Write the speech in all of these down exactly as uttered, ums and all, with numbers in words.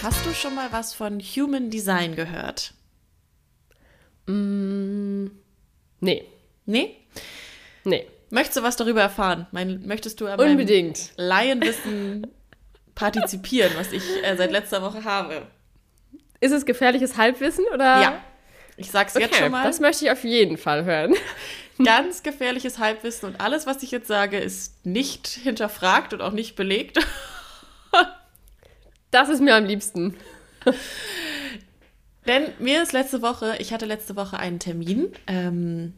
Hast du schon mal was von Human Design gehört? Mm, nee. Nee? Nee. Möchtest du was darüber erfahren? Mein, möchtest du an Unbedingt. meinem Laienwissen partizipieren, was ich äh, seit letzter Woche habe? Ist es gefährliches Halbwissen oder? Ja. Ich sag's Okay, jetzt schon mal. Das möchte ich auf jeden Fall hören. Ganz gefährliches Halbwissen und alles, was ich jetzt sage, ist nicht hinterfragt und auch nicht belegt. Das ist mir am liebsten. Denn mir ist letzte Woche, ich hatte letzte Woche einen Termin ähm,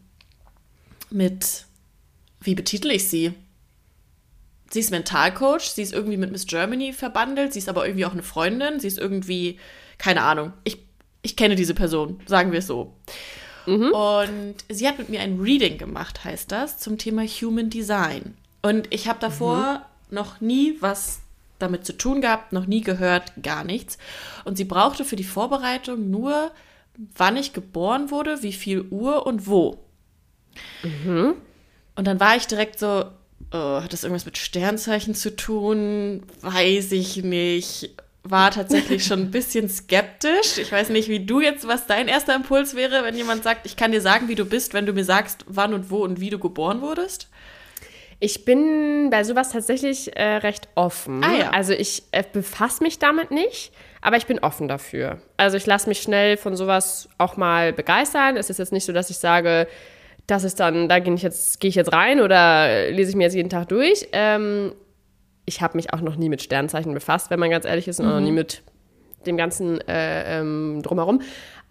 mit, wie betitel ich sie? Sie ist Mentalcoach, sie ist irgendwie mit Miss Germany verbandelt, sie ist aber irgendwie auch eine Freundin, sie ist irgendwie, keine Ahnung, ich, ich kenne diese Person, sagen wir es so. Mhm. Und sie hat mit mir ein Reading gemacht, heißt das, zum Thema Human Design. Und ich habe davor mhm. noch nie was damit zu tun gehabt, noch nie gehört, gar nichts. Und sie brauchte für die Vorbereitung nur, wann ich geboren wurde, wie viel Uhr und wo. Mhm. Und dann war ich direkt so, oh, hat das irgendwas mit Sternzeichen zu tun? Weiß ich nicht. War tatsächlich schon ein bisschen skeptisch. Ich weiß nicht, wie du jetzt, was dein erster Impuls wäre, wenn jemand sagt, ich kann dir sagen, wie du bist, wenn du mir sagst, wann und wo und wie du geboren wurdest. Ich bin bei sowas tatsächlich äh, recht offen. Ah, ja. Also ich äh, befasse mich damit nicht, aber ich bin offen dafür. Also ich lasse mich schnell von sowas auch mal begeistern. Es ist jetzt nicht so, dass ich sage, das ist dann, da gehe ich jetzt, gehe ich jetzt rein oder lese ich mir jetzt jeden Tag durch. Ähm, ich habe mich auch noch nie mit Sternzeichen befasst, wenn man ganz ehrlich ist, und mhm. auch noch nie mit dem ganzen äh, ähm, drumherum.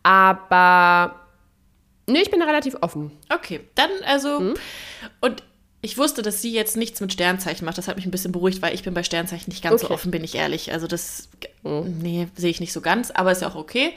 Aber nee, ich bin da relativ offen. Okay, dann also, Mhm. und ich wusste, dass sie jetzt nichts mit Sternzeichen macht. Das hat mich ein bisschen beruhigt, weil ich bin bei Sternzeichen nicht ganz Okay. so offen, bin ich ehrlich. Also das, Mhm. nee, sehe ich nicht so ganz, aber ist ja auch okay.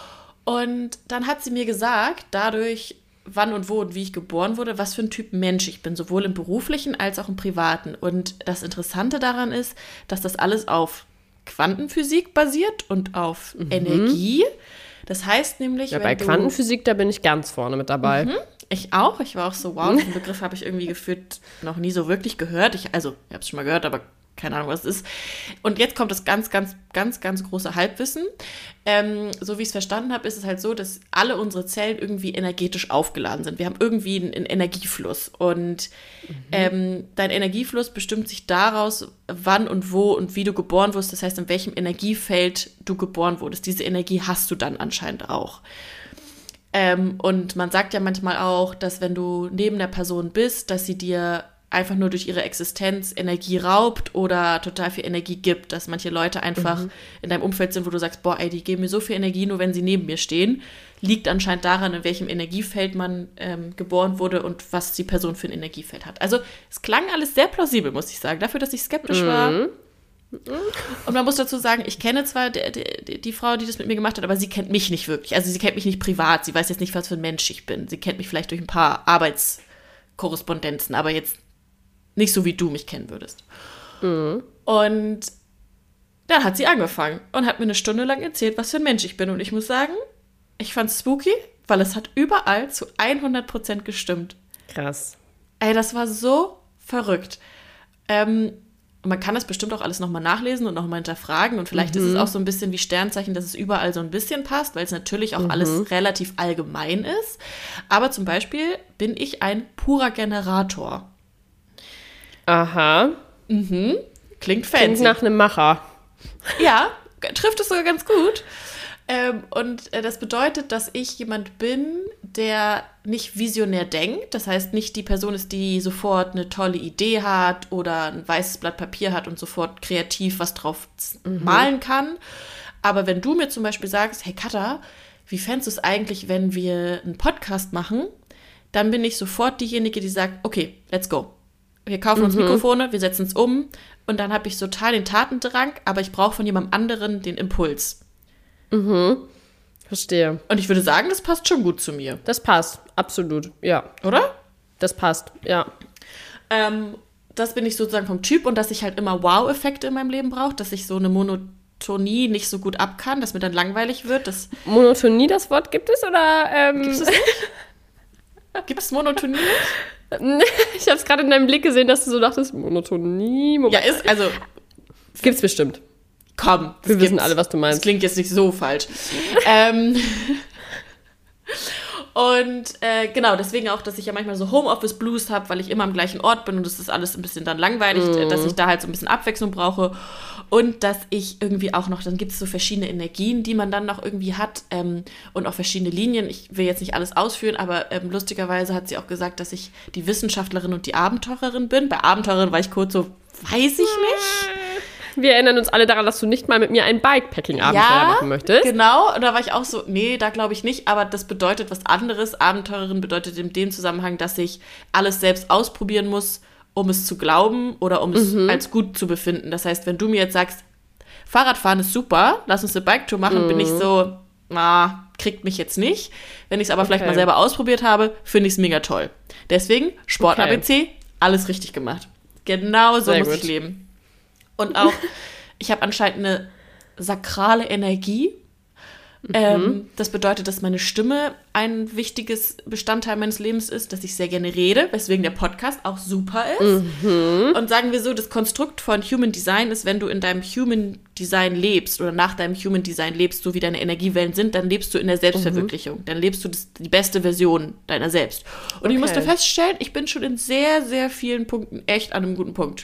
Und dann hat sie mir gesagt, dadurch, wann und wo und wie ich geboren wurde, was für ein Typ Mensch ich bin, sowohl im beruflichen als auch im privaten. Und das Interessante daran ist, dass das alles auf Quantenphysik basiert und auf Mhm. Energie. Das heißt nämlich, Ja, wenn bei du Quantenphysik, da bin ich ganz vorne mit dabei. Mhm. Ich auch. Ich war auch so, wow, den Begriff habe ich irgendwie gefühlt noch nie so wirklich gehört. Ich, also, ich habe es schon mal gehört, aber keine Ahnung, was es ist. Und jetzt kommt das ganz, ganz, ganz, ganz große Halbwissen. Ähm, so wie ich es verstanden habe, ist es halt so, dass alle unsere Zellen irgendwie energetisch aufgeladen sind. Wir haben irgendwie einen, einen Energiefluss. Und mhm. ähm, dein Energiefluss bestimmt sich daraus, wann und wo und wie du geboren wurdest. Das heißt, in welchem Energiefeld du geboren wurdest. Diese Energie hast du dann anscheinend auch. Ähm, und man sagt ja manchmal auch, dass wenn du neben der Person bist, dass sie dir einfach nur durch ihre Existenz Energie raubt oder total viel Energie gibt. Dass manche Leute einfach mhm. in deinem Umfeld sind, wo du sagst, boah, ey, die geben mir so viel Energie, nur wenn sie neben mir stehen. Liegt anscheinend daran, in welchem Energiefeld man ähm, geboren wurde und was die Person für ein Energiefeld hat. Also es klang alles sehr plausibel, muss ich sagen. Dafür, dass ich skeptisch mhm. war. Und man muss dazu sagen, ich kenne zwar die, die, die Frau, die das mit mir gemacht hat, aber sie kennt mich nicht wirklich. Also sie kennt mich nicht privat. Sie weiß jetzt nicht, was für ein Mensch ich bin. Sie kennt mich vielleicht durch ein paar Arbeitskorrespondenzen, aber jetzt nicht so, wie du mich kennen würdest. Mhm. Und dann hat sie angefangen und hat mir eine Stunde lang erzählt, was für ein Mensch ich bin. Und ich muss sagen, ich fand's spooky, weil es hat überall zu hundert Prozent gestimmt. Krass. Ey, das war so verrückt. Ähm, man kann das bestimmt auch alles nochmal nachlesen und nochmal hinterfragen. Und vielleicht mhm. ist es auch so ein bisschen wie Sternzeichen, dass es überall so ein bisschen passt, weil es natürlich auch mhm. alles relativ allgemein ist. Aber zum Beispiel bin ich ein purer Generator. Aha. Mhm. Klingt fancy. Klingt nach einem Macher. Ja, trifft es sogar ganz gut. Ähm, und äh, das bedeutet, dass ich jemand bin, der nicht visionär denkt. Das heißt, nicht die Person ist, die sofort eine tolle Idee hat oder ein weißes Blatt Papier hat und sofort kreativ was drauf mhm. malen kann. Aber wenn du mir zum Beispiel sagst, hey Katha, wie fändest du es eigentlich, wenn wir einen Podcast machen? Dann bin ich sofort diejenige, die sagt, okay, let's go. Wir kaufen uns mhm. Mikrofone, wir setzen es um und dann habe ich total den Tatendrang, aber ich brauche von jemandem anderen den Impuls. Mhm, verstehe. Und ich würde sagen, das passt schon gut zu mir. Das passt, absolut, ja. Oder? Das passt, ja. Ähm, das bin ich sozusagen vom Typ und dass ich halt immer Wow-Effekte in meinem Leben brauche, dass ich so eine Monotonie nicht so gut ab kann, dass mir dann langweilig wird. Das Monotonie, das Wort gibt es oder? Ähm gibt es nicht? Gibt es Monotonie nicht? Ich habe es gerade in deinem Blick gesehen, dass du so dachtest, Monotonie. Moment. Ja, ist, also gibt's bestimmt. komm. Wir gibt's. wissen alle, was du meinst. Das klingt jetzt nicht so falsch. ähm... Und äh, genau, deswegen auch, dass ich ja manchmal so Homeoffice-Blues habe, weil ich immer am gleichen Ort bin und das ist alles ein bisschen dann langweilig, mm. dass ich da halt so ein bisschen Abwechslung brauche. Und dass ich irgendwie auch noch, dann gibt es so verschiedene Energien, die man dann noch irgendwie hat ähm, und auch verschiedene Linien. Ich will jetzt nicht alles ausführen, aber ähm, lustigerweise hat sie auch gesagt, dass ich die Wissenschaftlerin und die Abenteurerin bin. Bei Abenteurerin war ich kurz so, weiß ich nicht. Wir erinnern uns alle daran, dass du nicht mal mit mir ein Bikepacking-Abenteuer ja, machen möchtest. Genau, und da war ich auch so, nee, da glaube ich nicht, aber das bedeutet was anderes. Abenteurerin bedeutet in dem Zusammenhang, dass ich alles selbst ausprobieren muss, um es zu glauben oder um es mhm. als gut zu befinden. Das heißt, wenn du mir jetzt sagst, Fahrradfahren ist super, lass uns eine Bike-Tour machen, mhm. bin ich so, na, kriegt mich jetzt nicht. Wenn ich es aber okay. vielleicht mal selber ausprobiert habe, finde ich es mega toll. Deswegen, Sport-A B C, okay. alles richtig gemacht. Genau so Sehr muss gut. ich leben. Und auch, ich habe anscheinend eine sakrale Energie. Mhm. Ähm, das bedeutet, dass meine Stimme ein wichtiges Bestandteil meines Lebens ist, dass ich sehr gerne rede, weswegen der Podcast auch super ist. Mhm. Und sagen wir so, das Konstrukt von Human Design ist, wenn du in deinem Human Design lebst oder nach deinem Human Design lebst, so wie deine Energiewellen sind, dann lebst du in der Selbstverwirklichung. Mhm. Dann lebst du das, die beste Version deiner selbst. Und okay. ich musste feststellen, ich bin schon in sehr, sehr vielen Punkten echt an einem guten Punkt.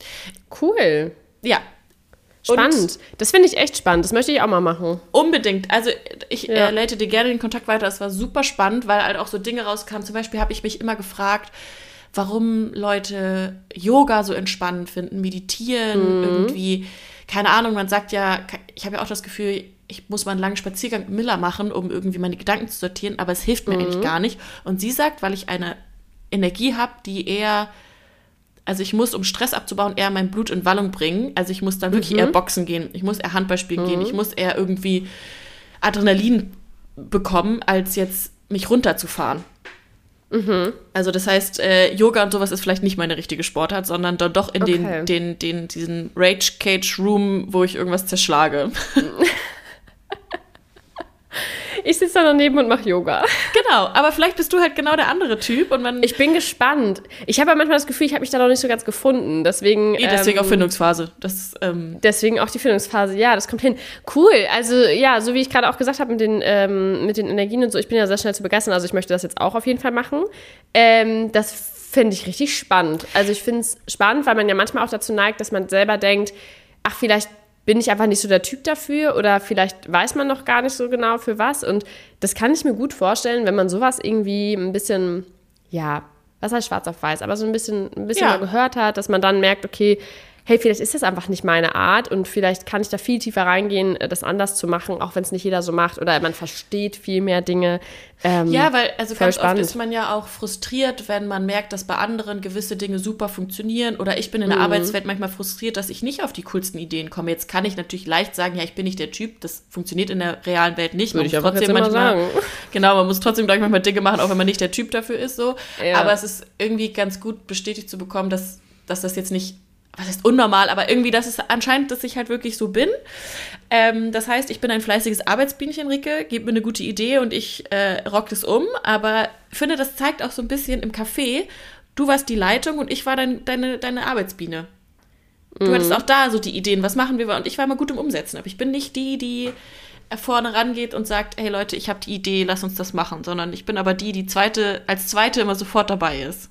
Cool. Ja. Spannend. Und das finde ich echt spannend. Das möchte ich auch mal machen. Unbedingt. Also ich ja. äh, leite dir gerne den Kontakt weiter. Es war super spannend, weil halt auch so Dinge rauskamen. Zum Beispiel habe ich mich immer gefragt, warum Leute Yoga so entspannend finden, meditieren, mhm. irgendwie. Keine Ahnung, man sagt ja, ich habe ja auch das Gefühl, ich muss mal einen langen Spaziergang mit Miller machen, um irgendwie meine Gedanken zu sortieren, aber es hilft mir mhm. eigentlich gar nicht. Und sie sagt, weil ich eine Energie habe, die eher... Also ich muss, um Stress abzubauen, eher mein Blut in Wallung bringen. Also ich muss dann wirklich mhm. eher boxen gehen. Ich muss eher Handball spielen mhm. gehen. Ich muss eher irgendwie Adrenalin bekommen, als jetzt mich runterzufahren. Mhm. Also das heißt, äh, Yoga und sowas ist vielleicht nicht meine richtige Sportart, sondern dann doch in okay. den, den, den, diesen Rage-Cage-Room, wo ich irgendwas zerschlage. Ich sitze da daneben und mache Yoga. Genau, aber vielleicht bist du halt genau der andere Typ. Und man ich bin gespannt. Ich habe ja manchmal das Gefühl, ich habe mich da noch nicht so ganz gefunden. Deswegen, eh, deswegen ähm, auch Findungsphase. Das, ähm deswegen auch die Findungsphase. Ja, das kommt hin. Cool. Also ja, so wie ich gerade auch gesagt habe mit den, ähm, mit den Energien und so, ich bin ja sehr schnell zu begeistern. Also ich möchte das jetzt auch auf jeden Fall machen. Ähm, das finde ich richtig spannend. Also ich finde es spannend, weil man ja manchmal auch dazu neigt, dass man selber denkt, ach, vielleicht bin ich einfach nicht so der Typ dafür oder vielleicht weiß man noch gar nicht so genau für was. Und das kann ich mir gut vorstellen, wenn man sowas irgendwie ein bisschen, ja, was heißt schwarz auf weiß, aber so ein bisschen, ein bisschen ja. mal gehört hat, dass man dann merkt, okay, hey, vielleicht ist das einfach nicht meine Art und vielleicht kann ich da viel tiefer reingehen, das anders zu machen, auch wenn es nicht jeder so macht oder man versteht viel mehr Dinge. Ähm, ja, weil also ganz spannend. oft ist man ja auch frustriert, wenn man merkt, dass bei anderen gewisse Dinge super funktionieren oder ich bin in der mhm. Arbeitswelt manchmal frustriert, dass ich nicht auf die coolsten Ideen komme. Jetzt kann ich natürlich leicht sagen, ja, ich bin nicht der Typ, das funktioniert in der realen Welt nicht. Man Würde muss ich trotzdem jetzt manchmal, immer sagen. Genau, man muss trotzdem gleich manchmal Dinge machen, auch wenn man nicht der Typ dafür ist. So. Ja. Aber es ist irgendwie ganz gut bestätigt zu bekommen, dass, dass das jetzt nicht, was heißt unnormal, aber irgendwie, das ist anscheinend, dass ich halt wirklich so bin. Ähm, das heißt, ich bin ein fleißiges Arbeitsbienchen, Rike, gib mir eine gute Idee und ich äh, rock das um. Aber ich finde, das zeigt auch so ein bisschen im Café, du warst die Leitung und ich war dein, deine, deine Arbeitsbiene. Du mhm. hattest auch da so die Ideen, was machen wir? Und ich war immer gut im Umsetzen. Aber ich bin nicht die, die vorne rangeht und sagt, hey Leute, ich habe die Idee, lass uns das machen. Sondern ich bin aber die, die zweite, als Zweite immer sofort dabei ist.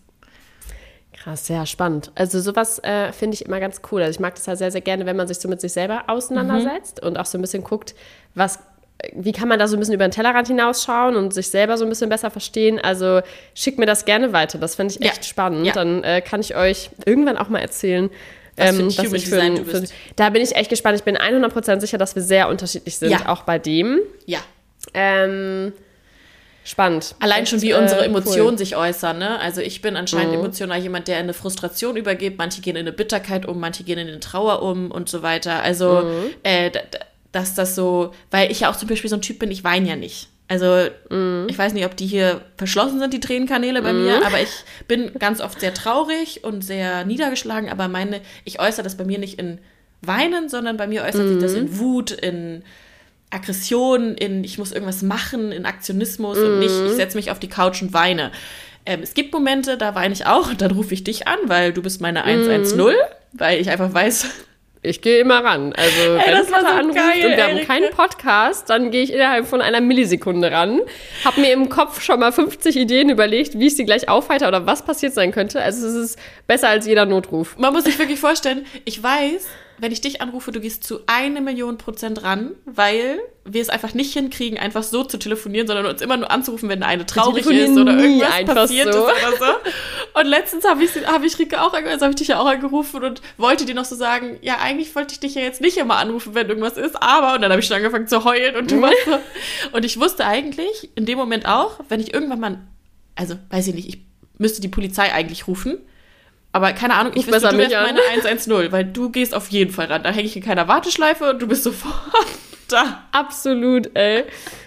Krass, sehr spannend. Also sowas äh, finde ich immer ganz cool. Also ich mag das halt sehr, sehr gerne, wenn man sich so mit sich selber auseinandersetzt mhm. und auch so ein bisschen guckt, was, wie kann man da so ein bisschen über den Tellerrand hinausschauen und sich selber so ein bisschen besser verstehen. Also schickt mir das gerne weiter. Das finde ich echt ja. spannend. Ja. Dann äh, kann ich euch irgendwann auch mal erzählen, was ähm, was ich für, ein, für Da bin ich echt gespannt. Ich bin hundert Prozent sicher, dass wir sehr unterschiedlich sind, ja. auch bei dem. Ja. Ähm, Spannend. Allein Echt, schon, wie unsere äh, Emotionen cool. sich äußern, ne? Also ich bin anscheinend mhm. emotional jemand, der in eine Frustration übergeht. Manche gehen in eine Bitterkeit um, manche gehen in eine Trauer um und so weiter. Also, mhm. äh, d- d- dass das so, weil ich ja auch zum Beispiel so ein Typ bin, ich weine ja nicht. Also mhm. ich weiß nicht, ob die hier verschlossen sind, die Tränenkanäle bei mhm. mir, aber ich bin ganz oft sehr traurig und sehr niedergeschlagen, aber meine, ich äußere das bei mir nicht in Weinen, sondern bei mir äußert mhm. sich das in Wut, in Aggression, in ich muss irgendwas machen, in Aktionismus mm. und nicht, ich setze mich auf die Couch und weine. Ähm, es gibt Momente, da weine ich auch und dann rufe ich dich an, weil du bist meine mm. eins eins null, weil ich einfach weiß, Ich gehe immer ran. Also, ey, wenn das war Katha so anruft geil, und wir haben Erika. keinen Podcast, dann gehe ich innerhalb von einer Millisekunde ran. Hab mir im Kopf schon mal fünfzig Ideen überlegt, wie ich sie gleich aufheiter oder was passiert sein könnte. Also es ist besser als jeder Notruf. Man muss sich wirklich vorstellen, ich weiß, wenn ich dich anrufe, du gehst zu eine Million Prozent ran, weil wir es einfach nicht hinkriegen, einfach so zu telefonieren, sondern uns immer nur anzurufen, wenn eine traurig ist oder nie irgendwas einfach passiert so. ist oder so. Und letztens habe ich, hab ich Rike auch, also habe ich dich ja auch angerufen und wollte dir noch so sagen, ja, eigentlich wollte ich dich ja jetzt nicht immer anrufen, wenn irgendwas ist, aber, und dann habe ich schon angefangen zu heulen und du warst so. Und ich wusste eigentlich in dem Moment auch, wenn ich irgendwann mal, also weiß ich nicht, ich müsste die Polizei eigentlich rufen, aber keine Ahnung, ich Ruf wüsste, besser du wärst mich an. meine eins eins null, weil du gehst auf jeden Fall ran. Da hänge ich in keiner Warteschleife und du bist sofort da. Absolut, ey.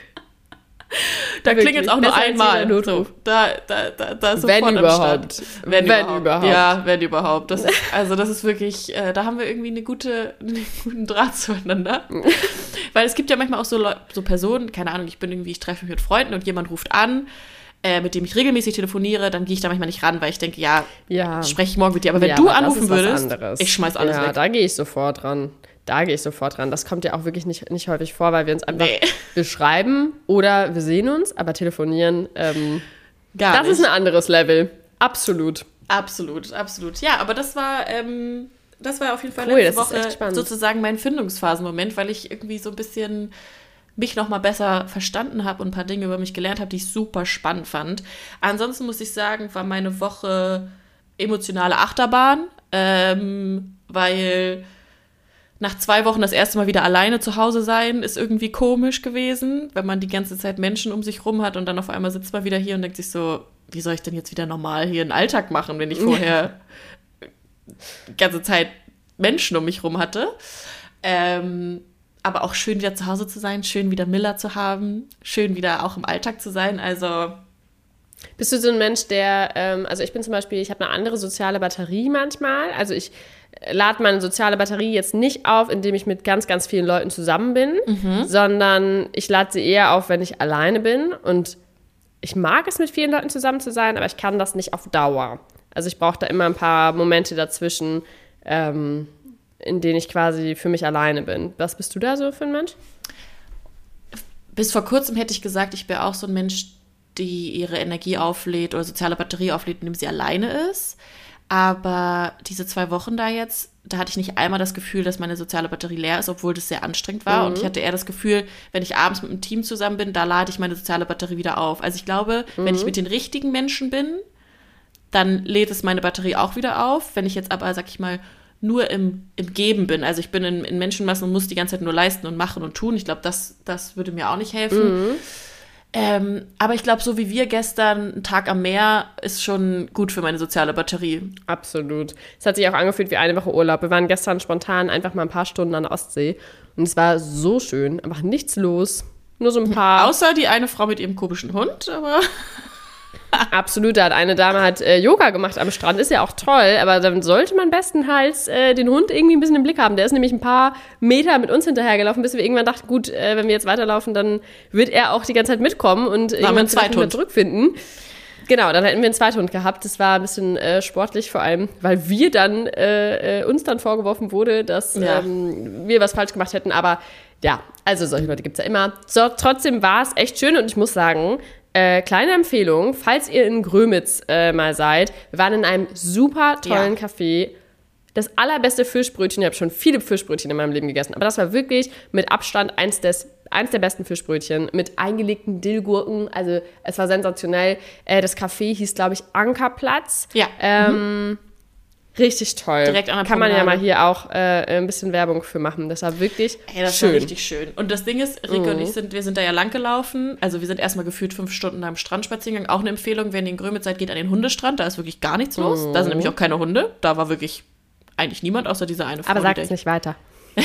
Da Wirklich, klingelt es auch nur besser als einmal. jeder Notruf. So, da, da, da, da ist Wenn sofort am überhaupt. Start. Wenn überhaupt. Ja, wenn überhaupt. Das ist, also das ist wirklich, äh, da haben wir irgendwie eine gute, einen guten Draht zueinander. Weil es gibt ja manchmal auch so, Leu- so Personen, keine Ahnung, ich bin irgendwie, ich treffe mich mit Freunden und jemand ruft an, äh, mit dem ich regelmäßig telefoniere, dann gehe ich da manchmal nicht ran, weil ich denke, ja, Ja. spreche ich morgen mit dir. Aber wenn Ja, du aber das anrufen ist was würdest, anderes. ich schmeiß alles ja, weg. da gehe ich sofort ran. Da gehe ich sofort ran. Das kommt ja auch wirklich nicht, nicht häufig vor, weil wir uns einfach, Nee. wir schreiben oder wir sehen uns, aber telefonieren, ähm, Gar das nicht. ist ein anderes Level. Absolut. Absolut, absolut. Ja, aber das war, ähm, das war auf jeden Fall Cool, letzte das ist echt Woche spannend. sozusagen mein Findungsphasenmoment, weil ich irgendwie so ein bisschen mich noch mal besser verstanden habe und ein paar Dinge über mich gelernt habe, die ich super spannend fand. Ansonsten muss ich sagen, war meine Woche emotionale Achterbahn, ähm, weil nach zwei Wochen das erste Mal wieder alleine zu Hause sein, ist irgendwie komisch gewesen, wenn man die ganze Zeit Menschen um sich rum hat und dann auf einmal sitzt man wieder hier und denkt sich so, wie soll ich denn jetzt wieder normal hier einen Alltag machen, wenn ich vorher die ganze Zeit Menschen um mich rum hatte. Ähm, aber auch schön wieder zu Hause zu sein, schön wieder Miller zu haben, schön wieder auch im Alltag zu sein, also Bist du so ein Mensch, der, ähm, also ich bin zum Beispiel, ich habe eine andere soziale Batterie manchmal. Also ich äh, lade meine soziale Batterie jetzt nicht auf, indem ich mit ganz, ganz vielen Leuten zusammen bin, sondern ich lade sie eher auf, wenn ich alleine bin. Und ich mag es, mit vielen Leuten zusammen zu sein, aber ich kann das nicht auf Dauer. Also ich brauche da immer ein paar Momente dazwischen, ähm, in denen ich quasi für mich alleine bin. Was bist du da so für ein Mensch? bis vor kurzem hätte ich gesagt, ich wäre auch so ein Mensch, die ihre Energie auflädt oder soziale Batterie auflädt, indem sie alleine ist. Aber diese zwei Wochen da jetzt, da hatte ich nicht einmal das Gefühl, dass meine soziale Batterie leer ist, obwohl das sehr anstrengend war. Mhm. Und ich hatte eher das Gefühl, wenn ich abends mit einem Team zusammen bin, da lade ich meine soziale Batterie wieder auf. Also ich glaube, mhm. wenn ich mit den richtigen Menschen bin, dann lädt es meine Batterie auch wieder auf. Wenn ich jetzt aber, sag ich mal, nur im, im Geben bin, also ich bin in, in Menschenmassen und muss die ganze Zeit nur leisten und machen und tun, ich glaube, das, das würde mir auch nicht helfen. Mhm. Ähm, aber ich glaube, so wie wir gestern, ein Tag am Meer ist schon gut für meine soziale Batterie. Absolut. Es hat sich auch angefühlt wie eine Woche Urlaub. Wir waren gestern spontan einfach mal ein paar Stunden an der Ostsee und es war so schön, einfach nichts los. Nur so ein paar. Außer die eine Frau mit ihrem komischen Hund, aber Absolut, da hat eine Dame hat äh, Yoga gemacht am Strand, ist ja auch toll, aber dann sollte man bestenfalls äh, den Hund irgendwie ein bisschen im Blick haben. Der ist nämlich ein paar Meter mit uns hinterhergelaufen, bis wir irgendwann dachten, gut, äh, wenn wir jetzt weiterlaufen, dann wird er auch die ganze Zeit mitkommen und irgendwann vielleicht wieder zurückfinden. Genau, dann hätten wir einen Zweithund gehabt. Das war ein bisschen äh, sportlich, vor allem, weil wir dann äh, uns dann vorgeworfen wurde, dass ja. ähm, wir was falsch gemacht hätten. Aber ja, also solche Leute gibt es ja immer. So, trotzdem war es echt schön und ich muss sagen, Äh, kleine Empfehlung, falls ihr in Grömitz äh, mal seid, wir waren in einem super tollen ja. Café. Das allerbeste Fischbrötchen, ich habe schon viele Fischbrötchen in meinem Leben gegessen, aber das war wirklich mit Abstand eins, des, eins der besten Fischbrötchen mit eingelegten Dillgurken, also es war sensationell. Äh, das Café hieß, glaube ich, Ankerplatz. Ja. Ähm, mhm. Richtig toll. Direkt an der Kann man ja mal hier auch äh, ein bisschen Werbung für machen. Das war wirklich Ey, das schön. war richtig schön. Und das Ding ist, Rike mhm. und ich sind, wir sind da ja lang gelaufen. Also wir sind erstmal gefühlt fünf Stunden am Strand spazieren gegangen. Auch eine Empfehlung, wenn ihr in Grömitz seid, geht an den Hundestrand. Da ist wirklich gar nichts los. Mhm. Da sind nämlich auch keine Hunde. Da war wirklich eigentlich niemand, außer diese eine Frau. Aber sagt es nicht weiter.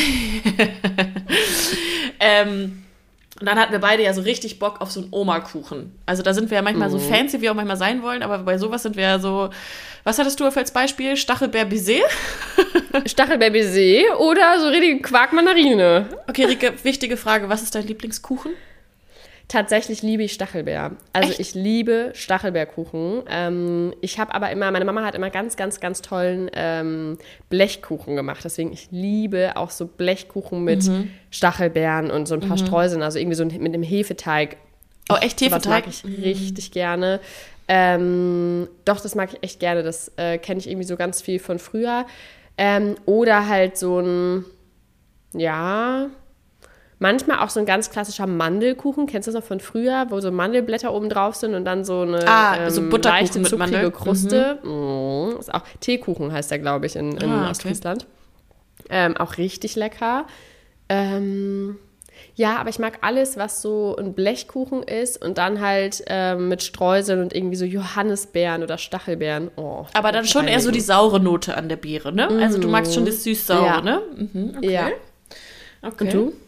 ähm, und dann hatten wir beide ja so richtig Bock auf so einen Oma-Kuchen. Also da sind wir ja manchmal mhm. so fancy, wie wir auch manchmal sein wollen, aber bei sowas sind wir ja so, was hattest du als Beispiel? Stachelbeer-Baiser? Stachelbeer-Baiser oder so richtige Quark-Mandarine. Okay, Rike, wichtige Frage, was ist dein Lieblingskuchen? Tatsächlich liebe ich Stachelbeer. Also Echt? ich liebe Stachelbeerkuchen. Ähm, ich habe aber immer, meine Mama hat immer ganz, ganz, ganz tollen ähm, Blechkuchen gemacht. Deswegen, ich liebe auch so Blechkuchen mit Mhm. Stachelbeeren und so ein paar Streuseln. Also irgendwie so mit einem Hefeteig. Oh, echt Sowas Hefeteig? mag ich richtig gerne. Ähm, doch, das mag ich echt gerne. Das äh, kenne ich irgendwie so ganz viel von früher. Ähm, oder halt so ein, ja, manchmal auch so ein ganz klassischer Mandelkuchen. Kennst du das noch von früher, wo so Mandelblätter oben drauf sind und dann so eine Ah, so ähm, Butterkuchen leichte, mit zuckrige Mandel. Kruste. Mm, ist auch Teekuchen heißt der, glaube ich, in, in Ah, okay. Ostfriesland. Ähm, auch richtig lecker. Ähm, ja, aber ich mag alles, was so ein Blechkuchen ist und dann halt ähm, mit Streuseln und irgendwie so Johannisbeeren oder Stachelbeeren. Oh, Aber dann schon eher so die saure Note an der Beere, ne? Also du magst schon das süß-saure, Ja. ne? Mhm, okay. Ja. Okay. Und du?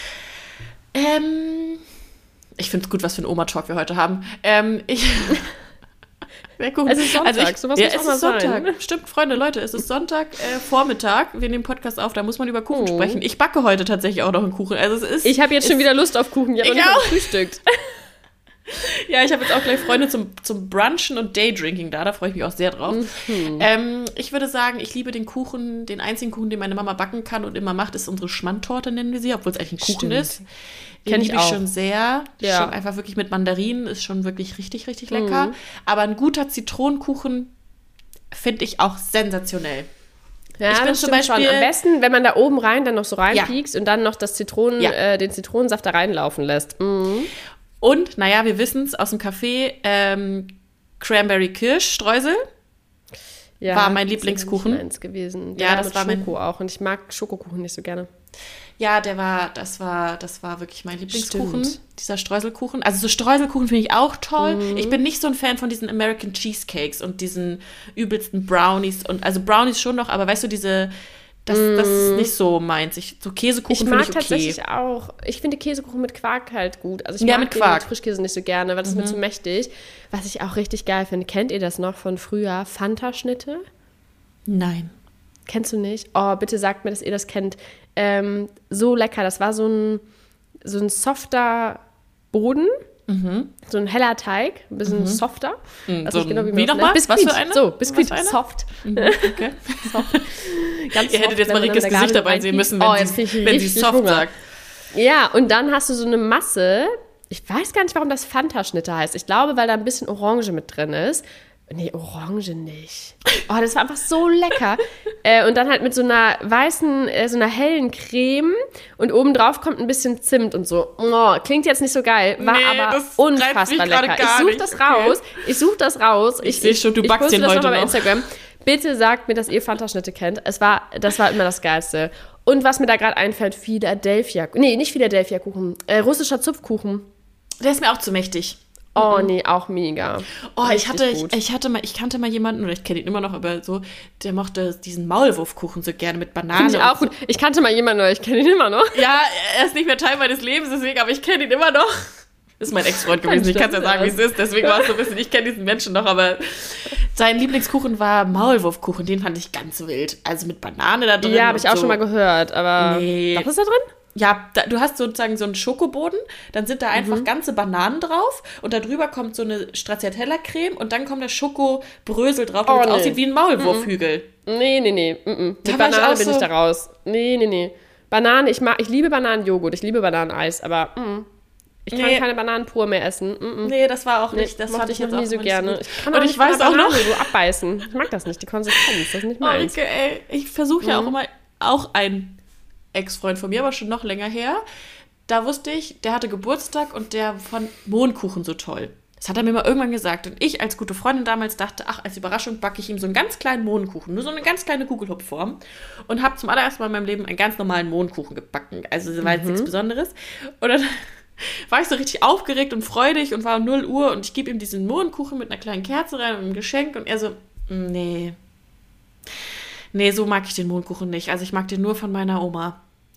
Ähm, ich finde es gut, was für einen Oma-Talk wir heute haben. Ähm, ich... Sehr cool. Es ist Sonntag, also ich, sowas ja, muss es auch mal ist Sonntag. sein. Stimmt, Freunde, Leute, es ist Sonntag, äh, Vormittag. Wir nehmen Podcast auf, da muss man über Kuchen Oh. sprechen. Ich backe heute tatsächlich auch noch einen Kuchen. Also es ist, Ich habe jetzt schon es- wieder Lust auf Kuchen. Ich habe noch Ich nicht mal auch. gefrühstückt. Ja, ich habe jetzt auch gleich Freunde zum, zum Brunchen und Daydrinking da. Da freue ich mich auch sehr drauf. Mhm. Ähm, ich würde sagen, ich liebe den Kuchen. Den einzigen Kuchen, den meine Mama backen kann und immer macht, ist unsere Schmandtorte, nennen wir sie, obwohl es eigentlich ein Kuchen Stimmt. ist. Den Kenn ich liebe ich auch. schon sehr. Ja. Schon einfach wirklich mit Mandarinen. Ist schon wirklich richtig, richtig lecker. Mhm. Aber ein guter Zitronenkuchen finde ich auch sensationell. Ja, Ich bin das zum stimmt schon. Beispiel- Am besten, wenn man da oben rein dann noch so reinpiekst und dann noch das Zitronen, Ja. äh, den Zitronensaft da reinlaufen lässt. Mhm. Und, naja, wir wissen es aus dem Café, ähm, Cranberry-Kirsch-Streusel. Ja, War mein das ist Lieblingskuchen. nicht meins gewesen. Ja, Der das mit war mein- Schoko auch. Und ich mag Schokokuchen nicht so gerne. Ja, der war, das war, das war wirklich mein Lieblingskuchen, Stimmt. dieser Streuselkuchen. Also so Streuselkuchen finde ich auch toll. Ich bin nicht so ein Fan von diesen American Cheesecakes und diesen übelsten Brownies und also Brownies schon noch, aber weißt du, diese, das, das ist nicht so meins. Ich, so Käsekuchen Ich finde mag ich okay. tatsächlich auch, ich finde Käsekuchen mit Quark halt gut. Also ich Ja, mag mit den Quark. mit Frischkäse nicht so gerne, weil das ist mir zu mächtig. Was ich auch richtig geil finde, kennt ihr das noch von früher? Fanta-Schnitte? Nein. Kennst du nicht? Oh, bitte sagt mir, dass ihr das kennt. Ähm, so lecker. Das war so ein, so ein softer Boden. So ein heller Teig. Ein bisschen softer. Mhm, Weiß so nicht genau, wie ein- man wie das nochmal? nennt. Was Biskuit. für eine? So, Biskuit. Was für eine? Soft. Okay. Ganz Ihr hättet soft, jetzt mal wenn man Rikes dann da Gesicht gerade dabei sehen reinpiekst. müssen, wenn, Oh, jetzt sie, krieg ich wenn sie richtig soft Hunger. sagt. Ja, und dann hast du so eine Masse. Ich weiß gar nicht, warum das Fanta-Schnitte heißt. Ich glaube, weil da ein bisschen Orange mit drin ist. Nee, Orange nicht. Oh, das war einfach so lecker. äh, und dann halt mit so einer weißen, äh, so einer hellen Creme und obendrauf kommt ein bisschen Zimt und so. Oh, klingt jetzt nicht so geil, war Nee, aber das reizt unfassbar mich gerade lecker. Ich gar suche nicht. das Okay. raus. Ich suche das raus. Ich seh schon, du ich backst poste den das heute noch mal bei noch. Instagram. Bitte sagt mir, dass ihr Fanta-Schnitte kennt. Es war, das war immer das Geilste. Und was mir da gerade einfällt, Philadelphia. Nee, nicht Philadelphia-Kuchen. Äh, russischer Zupfkuchen. Der ist mir auch zu mächtig. Oh, nee, auch mega. Oh, ich Richtig hatte, ich, gut. ich hatte mal, ich kannte mal jemanden, oder ich kenne ihn immer noch, aber so, der mochte diesen Maulwurfkuchen so gerne mit Banane. Finde ich auch und gut. Ich kannte mal jemanden, aber ich kenne ihn immer noch. So. Ja, er ist nicht mehr Teil meines Lebens, deswegen, aber ich kenne ihn immer noch. Ist mein Ex-Freund gewesen, ich kann es ja sagen, wie es ist, deswegen war es so ein bisschen, ich kenne diesen Menschen noch, aber sein Lieblingskuchen war Maulwurfkuchen, den fand ich ganz wild. Also mit Banane da drin. Ja, habe ich und auch so. schon mal gehört, aber Nee. was ist da drin? Ja, da, du hast sozusagen so einen Schokoboden, dann sind da einfach Mhm. ganze Bananen drauf und da drüber kommt so eine Stracciatella-Creme und dann kommt der Schokobrösel drauf, damit Oh, es nee. aussieht wie ein Maulwurfhügel. Nee, nee, nee. Mm -mm. Da Mit war ich Banane auch bin ich so- da raus. Nee, nee, nee. Banane, ich mag, ich liebe Bananenjoghurt, ich liebe Bananeneis, aber mm, ich kann Nee. keine Bananen pur mehr essen. Mm -mm. Nee, das war auch Nee, nicht, das mochte fand ich ich noch jetzt nie auch so immer gerne. nicht so gut. Ich kann Und auch ich nicht von weiß einer auch noch, Banane so abbeißen. Ich mag das nicht, die Konsistenz, das ist nicht meins. Marike, ey, ich versuche ja Mhm. auch immer, auch ein Ex-Freund von mir, aber schon noch länger her, da wusste ich, der hatte Geburtstag und der fand Mohnkuchen so toll. Das hat er mir mal irgendwann gesagt. Und ich als gute Freundin damals dachte, ach, als Überraschung backe ich ihm so einen ganz kleinen Mohnkuchen. Nur so eine ganz kleine Kugelhupfform. Und habe zum allerersten Mal in meinem Leben einen ganz normalen Mohnkuchen gebacken. Also war jetzt nichts Besonderes. Und dann war ich so richtig aufgeregt und freudig und war um null Uhr. Und ich gebe ihm diesen Mohnkuchen mit einer kleinen Kerze rein und einem Geschenk. Und er so, nee. Nee, so mag ich den Mohnkuchen nicht. Also ich mag den nur von meiner Oma.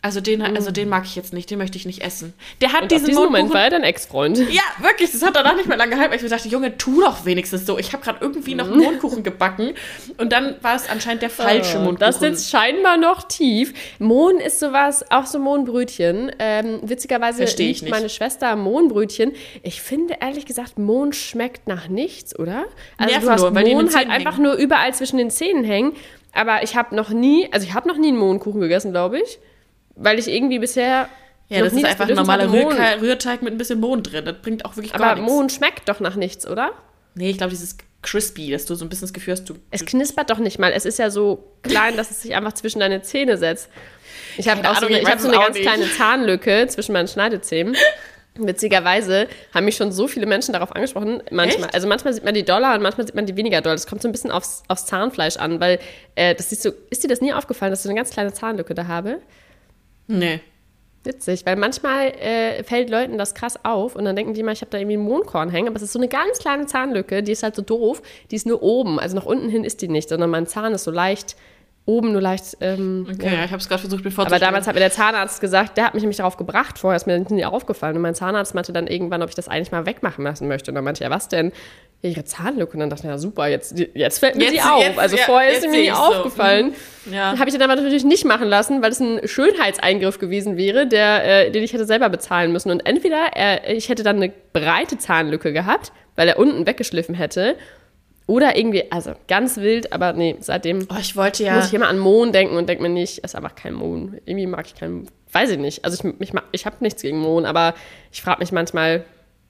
Also den, also den mag ich jetzt nicht, den möchte ich nicht essen. Der hat Und diesen auf diesen Moment Mondkuchen. war er dein Ex-Freund. Ja, wirklich, das hat danach nicht mehr lange gehalten, weil ich mir dachte, Junge, tu doch wenigstens so. Ich habe gerade irgendwie noch einen Mondkuchen gebacken und dann war es anscheinend der falsche Oh, Mondkuchen. das sitzt scheinbar noch tief. Mohn ist sowas, auch so Mohnbrötchen. Ähm, witzigerweise Versteh ich liebt nicht. meine Schwester Mohnbrötchen. Ich finde ehrlich gesagt, Mohn schmeckt nach nichts, oder? Also Nerven du hast nur, weil die in den Mohn halt Zähnen einfach hängen. nur überall zwischen den Zähnen hängen. Aber ich habe noch nie, also ich habe noch nie einen Mohnkuchen gegessen, glaube ich. Weil ich irgendwie bisher Ja, noch das nie ist einfach ein Bedürfnis normaler hatte, Mohn. Rührke- Rührteig mit ein bisschen Mohn drin. Das bringt auch wirklich gar Aber nichts. Mohn schmeckt doch nach nichts, oder? Nee, ich glaube, dieses crispy, dass du so ein bisschen das Gefühl hast, du... Es knispert doch nicht mal. Es ist ja so klein, dass es sich einfach zwischen deine Zähne setzt. Ich habe Keine auch so Ahnung, eine, ich ich hab weiß so es eine auch ganz nicht. kleine Zahnlücke zwischen meinen Schneidezähnen. Witzigerweise haben mich schon so viele Menschen darauf angesprochen. Manchmal, Echt? also manchmal sieht man die doller und manchmal sieht man die weniger doll. Das kommt so ein bisschen aufs, aufs Zahnfleisch an, weil äh, das siehst du, ist dir das nie aufgefallen, dass ich so eine ganz kleine Zahnlücke da habe? Nee. Witzig, weil manchmal äh, fällt Leuten das krass auf und dann denken die mal, ich habe da irgendwie ein Mondkorn hängen, aber es ist so eine ganz kleine Zahnlücke, die ist halt so doof, die ist nur oben, also nach unten hin ist die nicht, sondern mein Zahn ist so leicht, oben nur leicht, ähm, Okay, ja. ja. ich habe es gerade versucht, mir Aber vorzustellen. damals hat mir der Zahnarzt gesagt, der hat mich nämlich darauf gebracht, vorher ist mir das nie aufgefallen und mein Zahnarzt meinte dann irgendwann, ob ich das eigentlich mal wegmachen lassen möchte und dann meinte er, was denn? Ja, ihre Zahnlücke und dann dachte ich, ja super, jetzt, jetzt fällt mir Jetzt- sie auf, jetzt- also ja, vorher ist jetzt sie mir sehe nie ich's so. aufgefallen. Ja. Habe ich dann aber natürlich nicht machen lassen, weil es ein Schönheitseingriff gewesen wäre, der, äh, den ich hätte selber bezahlen müssen. Und entweder er, ich hätte dann eine breite Zahnlücke gehabt, weil er unten weggeschliffen hätte, oder irgendwie, also ganz wild, aber nee, seitdem Oh, ich wollte ja... muss ich immer an Mohn denken und denke mir nicht, es ist einfach kein Mohn. Irgendwie mag ich keinen, weiß ich nicht. Also ich, ich, mag- ich habe nichts gegen Mohn, aber ich frage mich manchmal,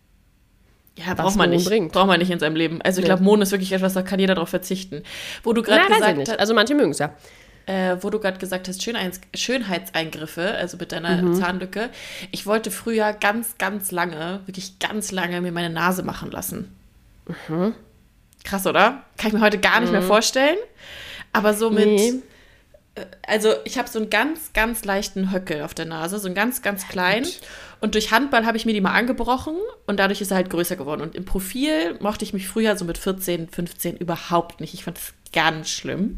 Ja, braucht man Mohn nicht. bringt. Braucht man nicht in seinem Leben. Also ich Nee. glaube, Mohn ist wirklich etwas, da kann jeder drauf verzichten. Wo du na, gerade weiß ich gesagt nicht. hast, Also manche mögen es ja. äh, wo du gerade gesagt hast, Schönheits Schönheitseingriffe, also mit deiner Mhm. Zahnlücke. Ich wollte früher ganz, ganz lange, wirklich ganz lange mir meine Nase machen lassen. Mhm. Krass, oder? Kann ich mir heute gar nicht mehr vorstellen. Aber so mit, Nee. äh, also ich habe so einen ganz, ganz leichten Höckel auf der Nase, so einen ganz, ganz kleinen. Und durch Handball habe ich mir die mal angebrochen und dadurch ist er halt größer geworden. Und im Profil mochte ich mich früher so mit vierzehn, fünfzehn überhaupt nicht. Ich fand das ganz schlimm.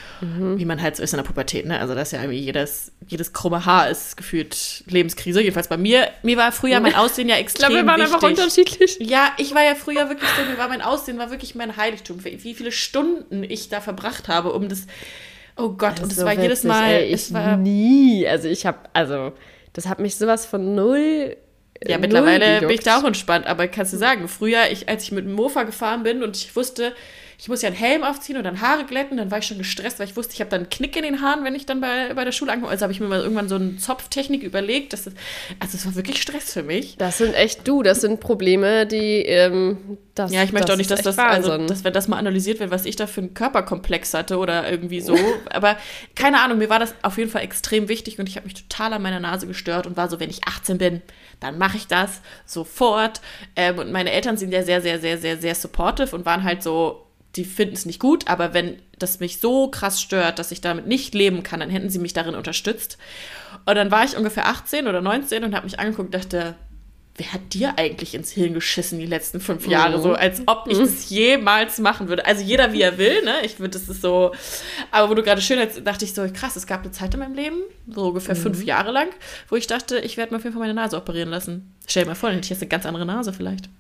Wie man halt so ist in der Pubertät, ne? Also das ist ja irgendwie jedes, jedes krumme Haar ist gefühlt Lebenskrise. Jedenfalls bei mir. Mir war früher mein Aussehen ja Ich extrem glaube, wir waren einfach wichtig. unterschiedlich. Ja, ich war ja früher wirklich so, mir war mein Aussehen war wirklich mein Heiligtum. Wie viele Stunden ich da verbracht habe, um das. Oh Gott, und es so war jedes witzig, Mal. Ey, ich es war, nie. Also ich habe, also das hat mich sowas von null. ja, null mittlerweile bin ich gejuckt. da auch entspannt, aber kannst du sagen, früher, ich, als ich mit dem Mofa gefahren bin und ich wusste, ich muss ja einen Helm aufziehen und dann Haare glätten, dann war ich schon gestresst, weil ich wusste, ich habe dann einen Knick in den Haaren, wenn ich dann bei, bei der Schule ankomme. Also habe ich mir mal irgendwann so eine Zopftechnik überlegt. Das ist, also es war wirklich Stress für mich. Das sind echt du, das sind Probleme, die ähm, das. Ja, ich möchte das auch nicht, dass ist das, echt also, Wahnsinn. dass wenn das mal analysiert wird, was ich da für einen Körperkomplex hatte oder irgendwie so. Aber keine Ahnung, mir war das auf jeden Fall extrem wichtig und ich habe mich total an meiner Nase gestört und war so, wenn ich achtzehn bin, dann mache ich das sofort. Ähm, und meine Eltern sind ja sehr, sehr, sehr, sehr, sehr supportive und waren halt so, die finden es nicht gut, aber wenn das mich so krass stört, dass ich damit nicht leben kann, dann hätten sie mich darin unterstützt. Und dann war ich ungefähr achtzehn oder neunzehn und habe mich angeguckt und dachte, wer hat dir eigentlich ins Hirn geschissen die letzten fünf Jahre? So, als ob ich das jemals machen würde. Also jeder, wie er will, ne? Ich würde, das ist so, aber wo du gerade schön hast, dachte ich so, krass, es gab eine Zeit in meinem Leben, so ungefähr Mhm. fünf Jahre lang, wo ich dachte, ich werde mir auf jeden Fall meine Nase operieren lassen. Stell dir mal vor, dann hätte ich jetzt eine ganz andere Nase vielleicht.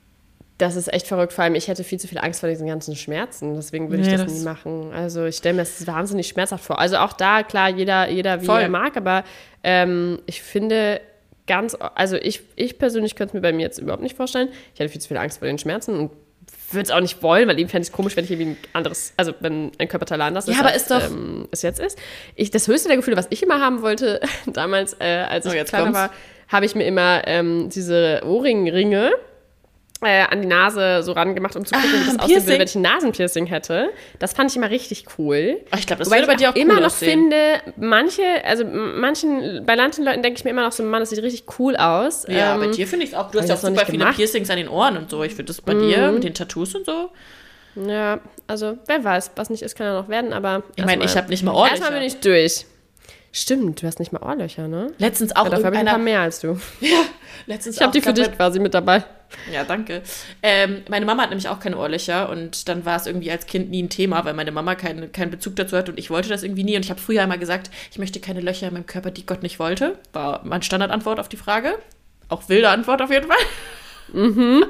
Das ist echt verrückt. Vor allem, ich hätte viel zu viel Angst vor diesen ganzen Schmerzen. Deswegen würde ich Nee, das, das- nie machen. Also ich stelle mir das wahnsinnig schmerzhaft vor. Also auch da, klar, jeder, jeder wie Voll. er mag. Aber ähm, ich finde ganz, also ich, ich persönlich könnte es mir bei mir jetzt überhaupt nicht vorstellen. Ich hätte viel zu viel Angst vor den Schmerzen und würde es auch nicht wollen, weil eben fände ich es komisch, wenn ich irgendwie ein anderes, also wenn ein Körperteil anders ist, Ja, aber als ist doch- ähm, es jetzt ist. Ich, das höchste der Gefühle, was ich immer haben wollte, damals, äh, als Oh, ich jetzt kleiner kommt's. war, habe ich mir immer ähm, diese Ohrringringe äh, an die Nase so ran gemacht, um zu gucken, Ah, wie das ein aussehen würde, Piercing. wenn ich ein Nasenpiercing hätte. Das fand ich immer richtig cool. Oh, ich glaube, das Wobei würde bei ich dir auch immer cool noch aussehen. finde, manche, also m- manchen, bei manchen Leuten denke ich mir immer noch so, Mann, das sieht richtig cool aus. Ja, Ähm, bei dir finde ich es auch. Du hab hast ich ja auch das noch super nicht viele gemacht. Piercings an den Ohren und so. Ich finde das bei dir mit den Tattoos und so. Ja, also wer weiß, was nicht ist, kann ja noch werden, aber Ich meine, ich erstmal- habe nicht mal Ohrlöcher. Erstmal bin ich durch. Stimmt, du hast nicht mal Ohrlöcher, ne? Letztens auch Ja, dafür habe ich ein paar irgendeiner, mehr als du. letztens Ich habe auch, die für glaub, dich quasi mit dabei. Ja, danke. Ähm, meine Mama hat nämlich auch keine Ohrlöcher und dann war es irgendwie als Kind nie ein Thema, weil meine Mama keinen keinen Bezug dazu hat und ich wollte das irgendwie nie. Und ich habe früher einmal gesagt, ich möchte keine Löcher in meinem Körper, die Gott nicht wollte. War meine Standardantwort auf die Frage. Auch wilde Antwort auf jeden Fall. Mhm.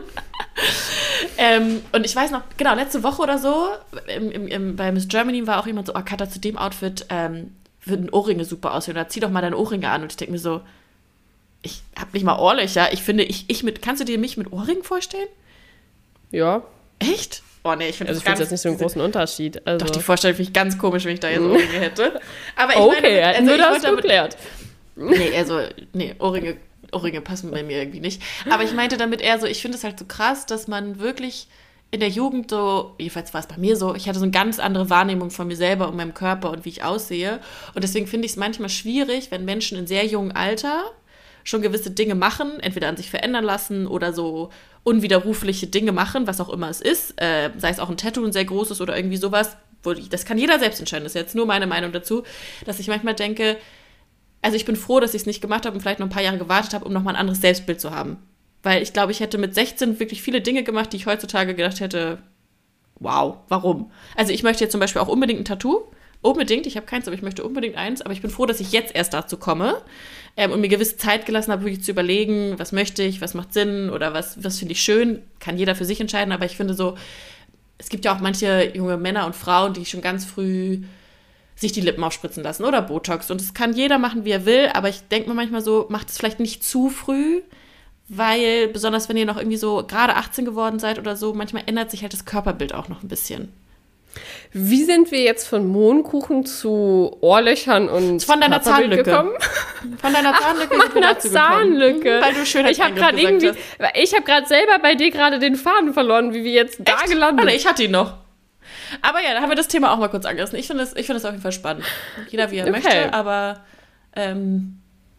ähm, und ich weiß noch, genau, letzte Woche oder so, im, im, im, bei Miss Germany war auch jemand so, oh Katha, zu dem Outfit ähm, würden Ohrringe super aussehen. Oder zieh doch mal deine Ohrringe an. Und ich denke mir so, ich habe nicht mal Ohrlöcher. Ich finde, ich, ich mit, kannst du dir mich mit Ohrringen vorstellen? Ja. Echt? Oh nee, ich finde also das ganz... jetzt nicht so einen großen Unterschied. Also. Doch, die Vorstellung finde ich ganz komisch, wenn ich da jetzt Ohrringe hätte. Aber ich okay, meine, also nur ich das wollte geklärt. Nee, also, nee, Ohrringe, Ohrringe passen bei mir irgendwie nicht. Aber ich meinte damit eher so, ich finde es halt so krass, dass man wirklich in der Jugend so, jedenfalls war es bei mir so, ich hatte so eine ganz andere Wahrnehmung von mir selber und meinem Körper und wie ich aussehe. Und deswegen finde ich es manchmal schwierig, wenn Menschen in sehr jungem Alter schon gewisse Dinge machen, entweder an sich verändern lassen oder so unwiderrufliche Dinge machen, was auch immer es ist, äh, sei es auch ein Tattoo, ein sehr großes oder irgendwie sowas, wo ich, das kann jeder selbst entscheiden, das ist jetzt nur meine Meinung dazu, dass ich manchmal denke, also ich bin froh, dass ich es nicht gemacht habe und vielleicht noch ein paar Jahre gewartet habe, um nochmal ein anderes Selbstbild zu haben. Weil ich glaube, ich hätte mit sechzehn wirklich viele Dinge gemacht, die ich heutzutage gedacht hätte, wow, warum? Also ich möchte jetzt zum Beispiel auch unbedingt ein Tattoo, unbedingt, ich habe keins, aber ich möchte unbedingt eins, aber ich bin froh, dass ich jetzt erst dazu komme ähm, und mir gewisse Zeit gelassen habe, wirklich zu überlegen, was möchte ich, was macht Sinn oder was, was finde ich schön, kann jeder für sich entscheiden, aber ich finde so, es gibt ja auch manche junge Männer und Frauen, die schon ganz früh sich die Lippen aufspritzen lassen oder Botox und das kann jeder machen, wie er will, aber ich denke mir manchmal so, macht es vielleicht nicht zu früh, weil besonders wenn ihr noch irgendwie so gerade achtzehn geworden seid oder so, manchmal ändert sich halt das Körperbild auch noch ein bisschen. Wie sind wir jetzt von Mohnkuchen zu Ohrlöchern und von deiner Zahnlücke gekommen? Von deiner Zahnlücke Ach, von meiner Zahnlücke. Gekommen. Weil du schön ich habe gerade irgendwie, hast. ich habe gerade selber bei dir gerade den Faden verloren, wie wir jetzt Echt? da gelandet. Warte, ich hatte ihn noch. Aber ja, da haben wir das Thema auch mal kurz angerissen. Ich finde das, ich finde das auf jeden Fall spannend. Jeder wie er okay. möchte, aber ähm,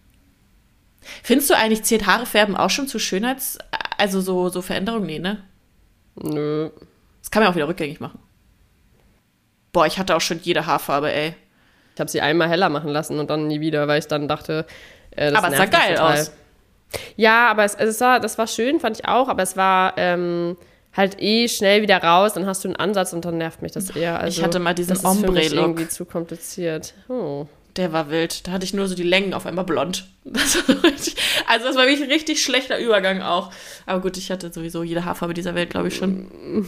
findest du eigentlich, zählt Haare färben auch schon zu Schönheits-, also so, so Veränderungen? Nee, ne? Nö. Das kann man auch wieder rückgängig machen. Boah, ich hatte auch schon jede Haarfarbe, ey. Ich habe sie einmal heller machen lassen und dann nie wieder, weil ich dann dachte, äh, das aber es sah geil total. aus. Ja, aber es, also es war, das war schön, fand ich auch, aber es war ähm, halt eh schnell wieder raus, dann hast du einen Ansatz und dann nervt mich das eher. Also, ich hatte mal diesen das ist für mich Ombre-Look. irgendwie zu kompliziert. Oh. Der war wild. Da hatte ich nur so die Längen auf einmal blond. Das war so richtig, also das war wirklich ein richtig schlechter Übergang auch. Aber gut, ich hatte sowieso jede Haarfarbe dieser Welt, glaube ich, schon.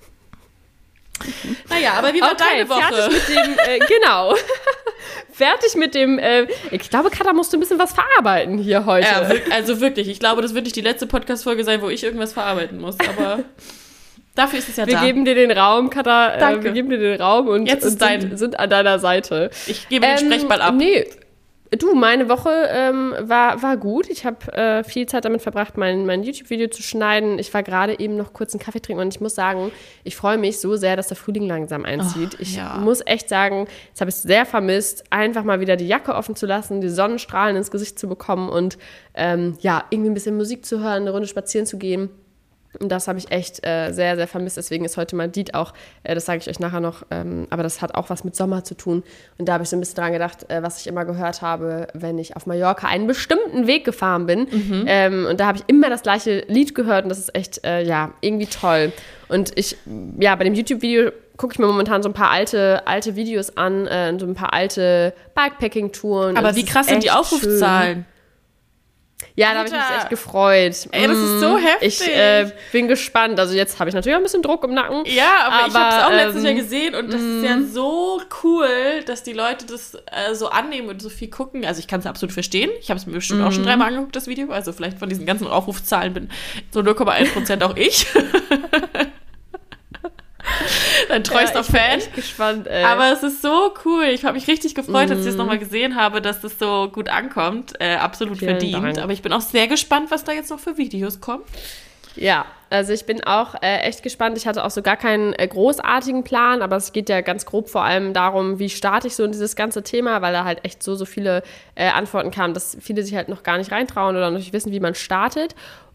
Naja, aber wie war okay, deine Woche? Fertig mit dem, äh, genau. fertig mit dem, äh, ich glaube, Katha musst du ein bisschen was verarbeiten hier heute. Ja, also wirklich, ich glaube, das wird nicht die letzte Podcast-Folge sein, wo ich irgendwas verarbeiten muss, aber dafür ist es ja wir da. Wir geben dir den Raum, Katha, Danke. Äh, wir geben dir den Raum und, Jetzt ist und dein, sind, sind an deiner Seite. Ich gebe den ähm, Sprechball ab. Nee, du, meine Woche ähm, war, war gut. Ich habe äh, viel Zeit damit verbracht, mein, mein YouTube-Video zu schneiden. Ich war gerade eben noch kurz einen Kaffee trinken und ich muss sagen, ich freue mich so sehr, dass der Frühling langsam einzieht. Oh, ich ja. muss echt sagen, jetzt habe ich es sehr vermisst, einfach mal wieder die Jacke offen zu lassen, die Sonnenstrahlen ins Gesicht zu bekommen und ähm, ja, irgendwie ein bisschen Musik zu hören, eine Runde spazieren zu gehen. Und das habe ich echt äh, sehr, sehr vermisst. Deswegen ist heute mein Lied auch, äh, das sage ich euch nachher noch, ähm, aber das hat auch was mit Sommer zu tun. Und da habe ich so ein bisschen dran gedacht, äh, was ich immer gehört habe, wenn ich auf Mallorca einen bestimmten Weg gefahren bin. Mhm. Ähm, und da habe ich immer das gleiche Lied gehört und das ist echt, äh, ja, irgendwie toll. Und ich, ja, bei dem YouTube-Video gucke ich mir momentan so ein paar alte, alte Videos an, äh, so ein paar alte Bikepacking-Touren. Aber wie krass sind die Aufrufzahlen? Schön. Ja, da habe ich mich echt gefreut. Ey, das ist so heftig. Ich äh, bin gespannt. Also jetzt habe ich natürlich auch ein bisschen Druck im Nacken. Ja, aber, aber ich habe es auch ähm, letztes Jahr gesehen und das ist ja so cool, dass die Leute das äh, so annehmen und so viel gucken. Also ich kann es absolut verstehen. Ich habe es mir bestimmt mm. auch schon dreimal angeguckt, das Video. Also vielleicht von diesen ganzen Aufrufzahlen bin so null Komma eins Prozent auch ich. Dein treuster ja, ich Fan. Bin echt gespannt, ey. Aber es ist so cool. Ich habe mich richtig gefreut, mm. als ich das nochmal gesehen habe, dass das so gut ankommt. Äh, absolut Vielen verdient. Dank. Aber ich bin auch sehr gespannt, was da jetzt noch für Videos kommen. Ja, also ich bin auch äh, echt gespannt. Ich hatte auch so gar keinen äh, großartigen Plan, aber es geht ja ganz grob vor allem darum, wie starte ich so in dieses ganze Thema, weil da halt echt so, so viele äh, Antworten kamen, dass viele sich halt noch gar nicht reintrauen oder noch nicht wissen, wie man startet.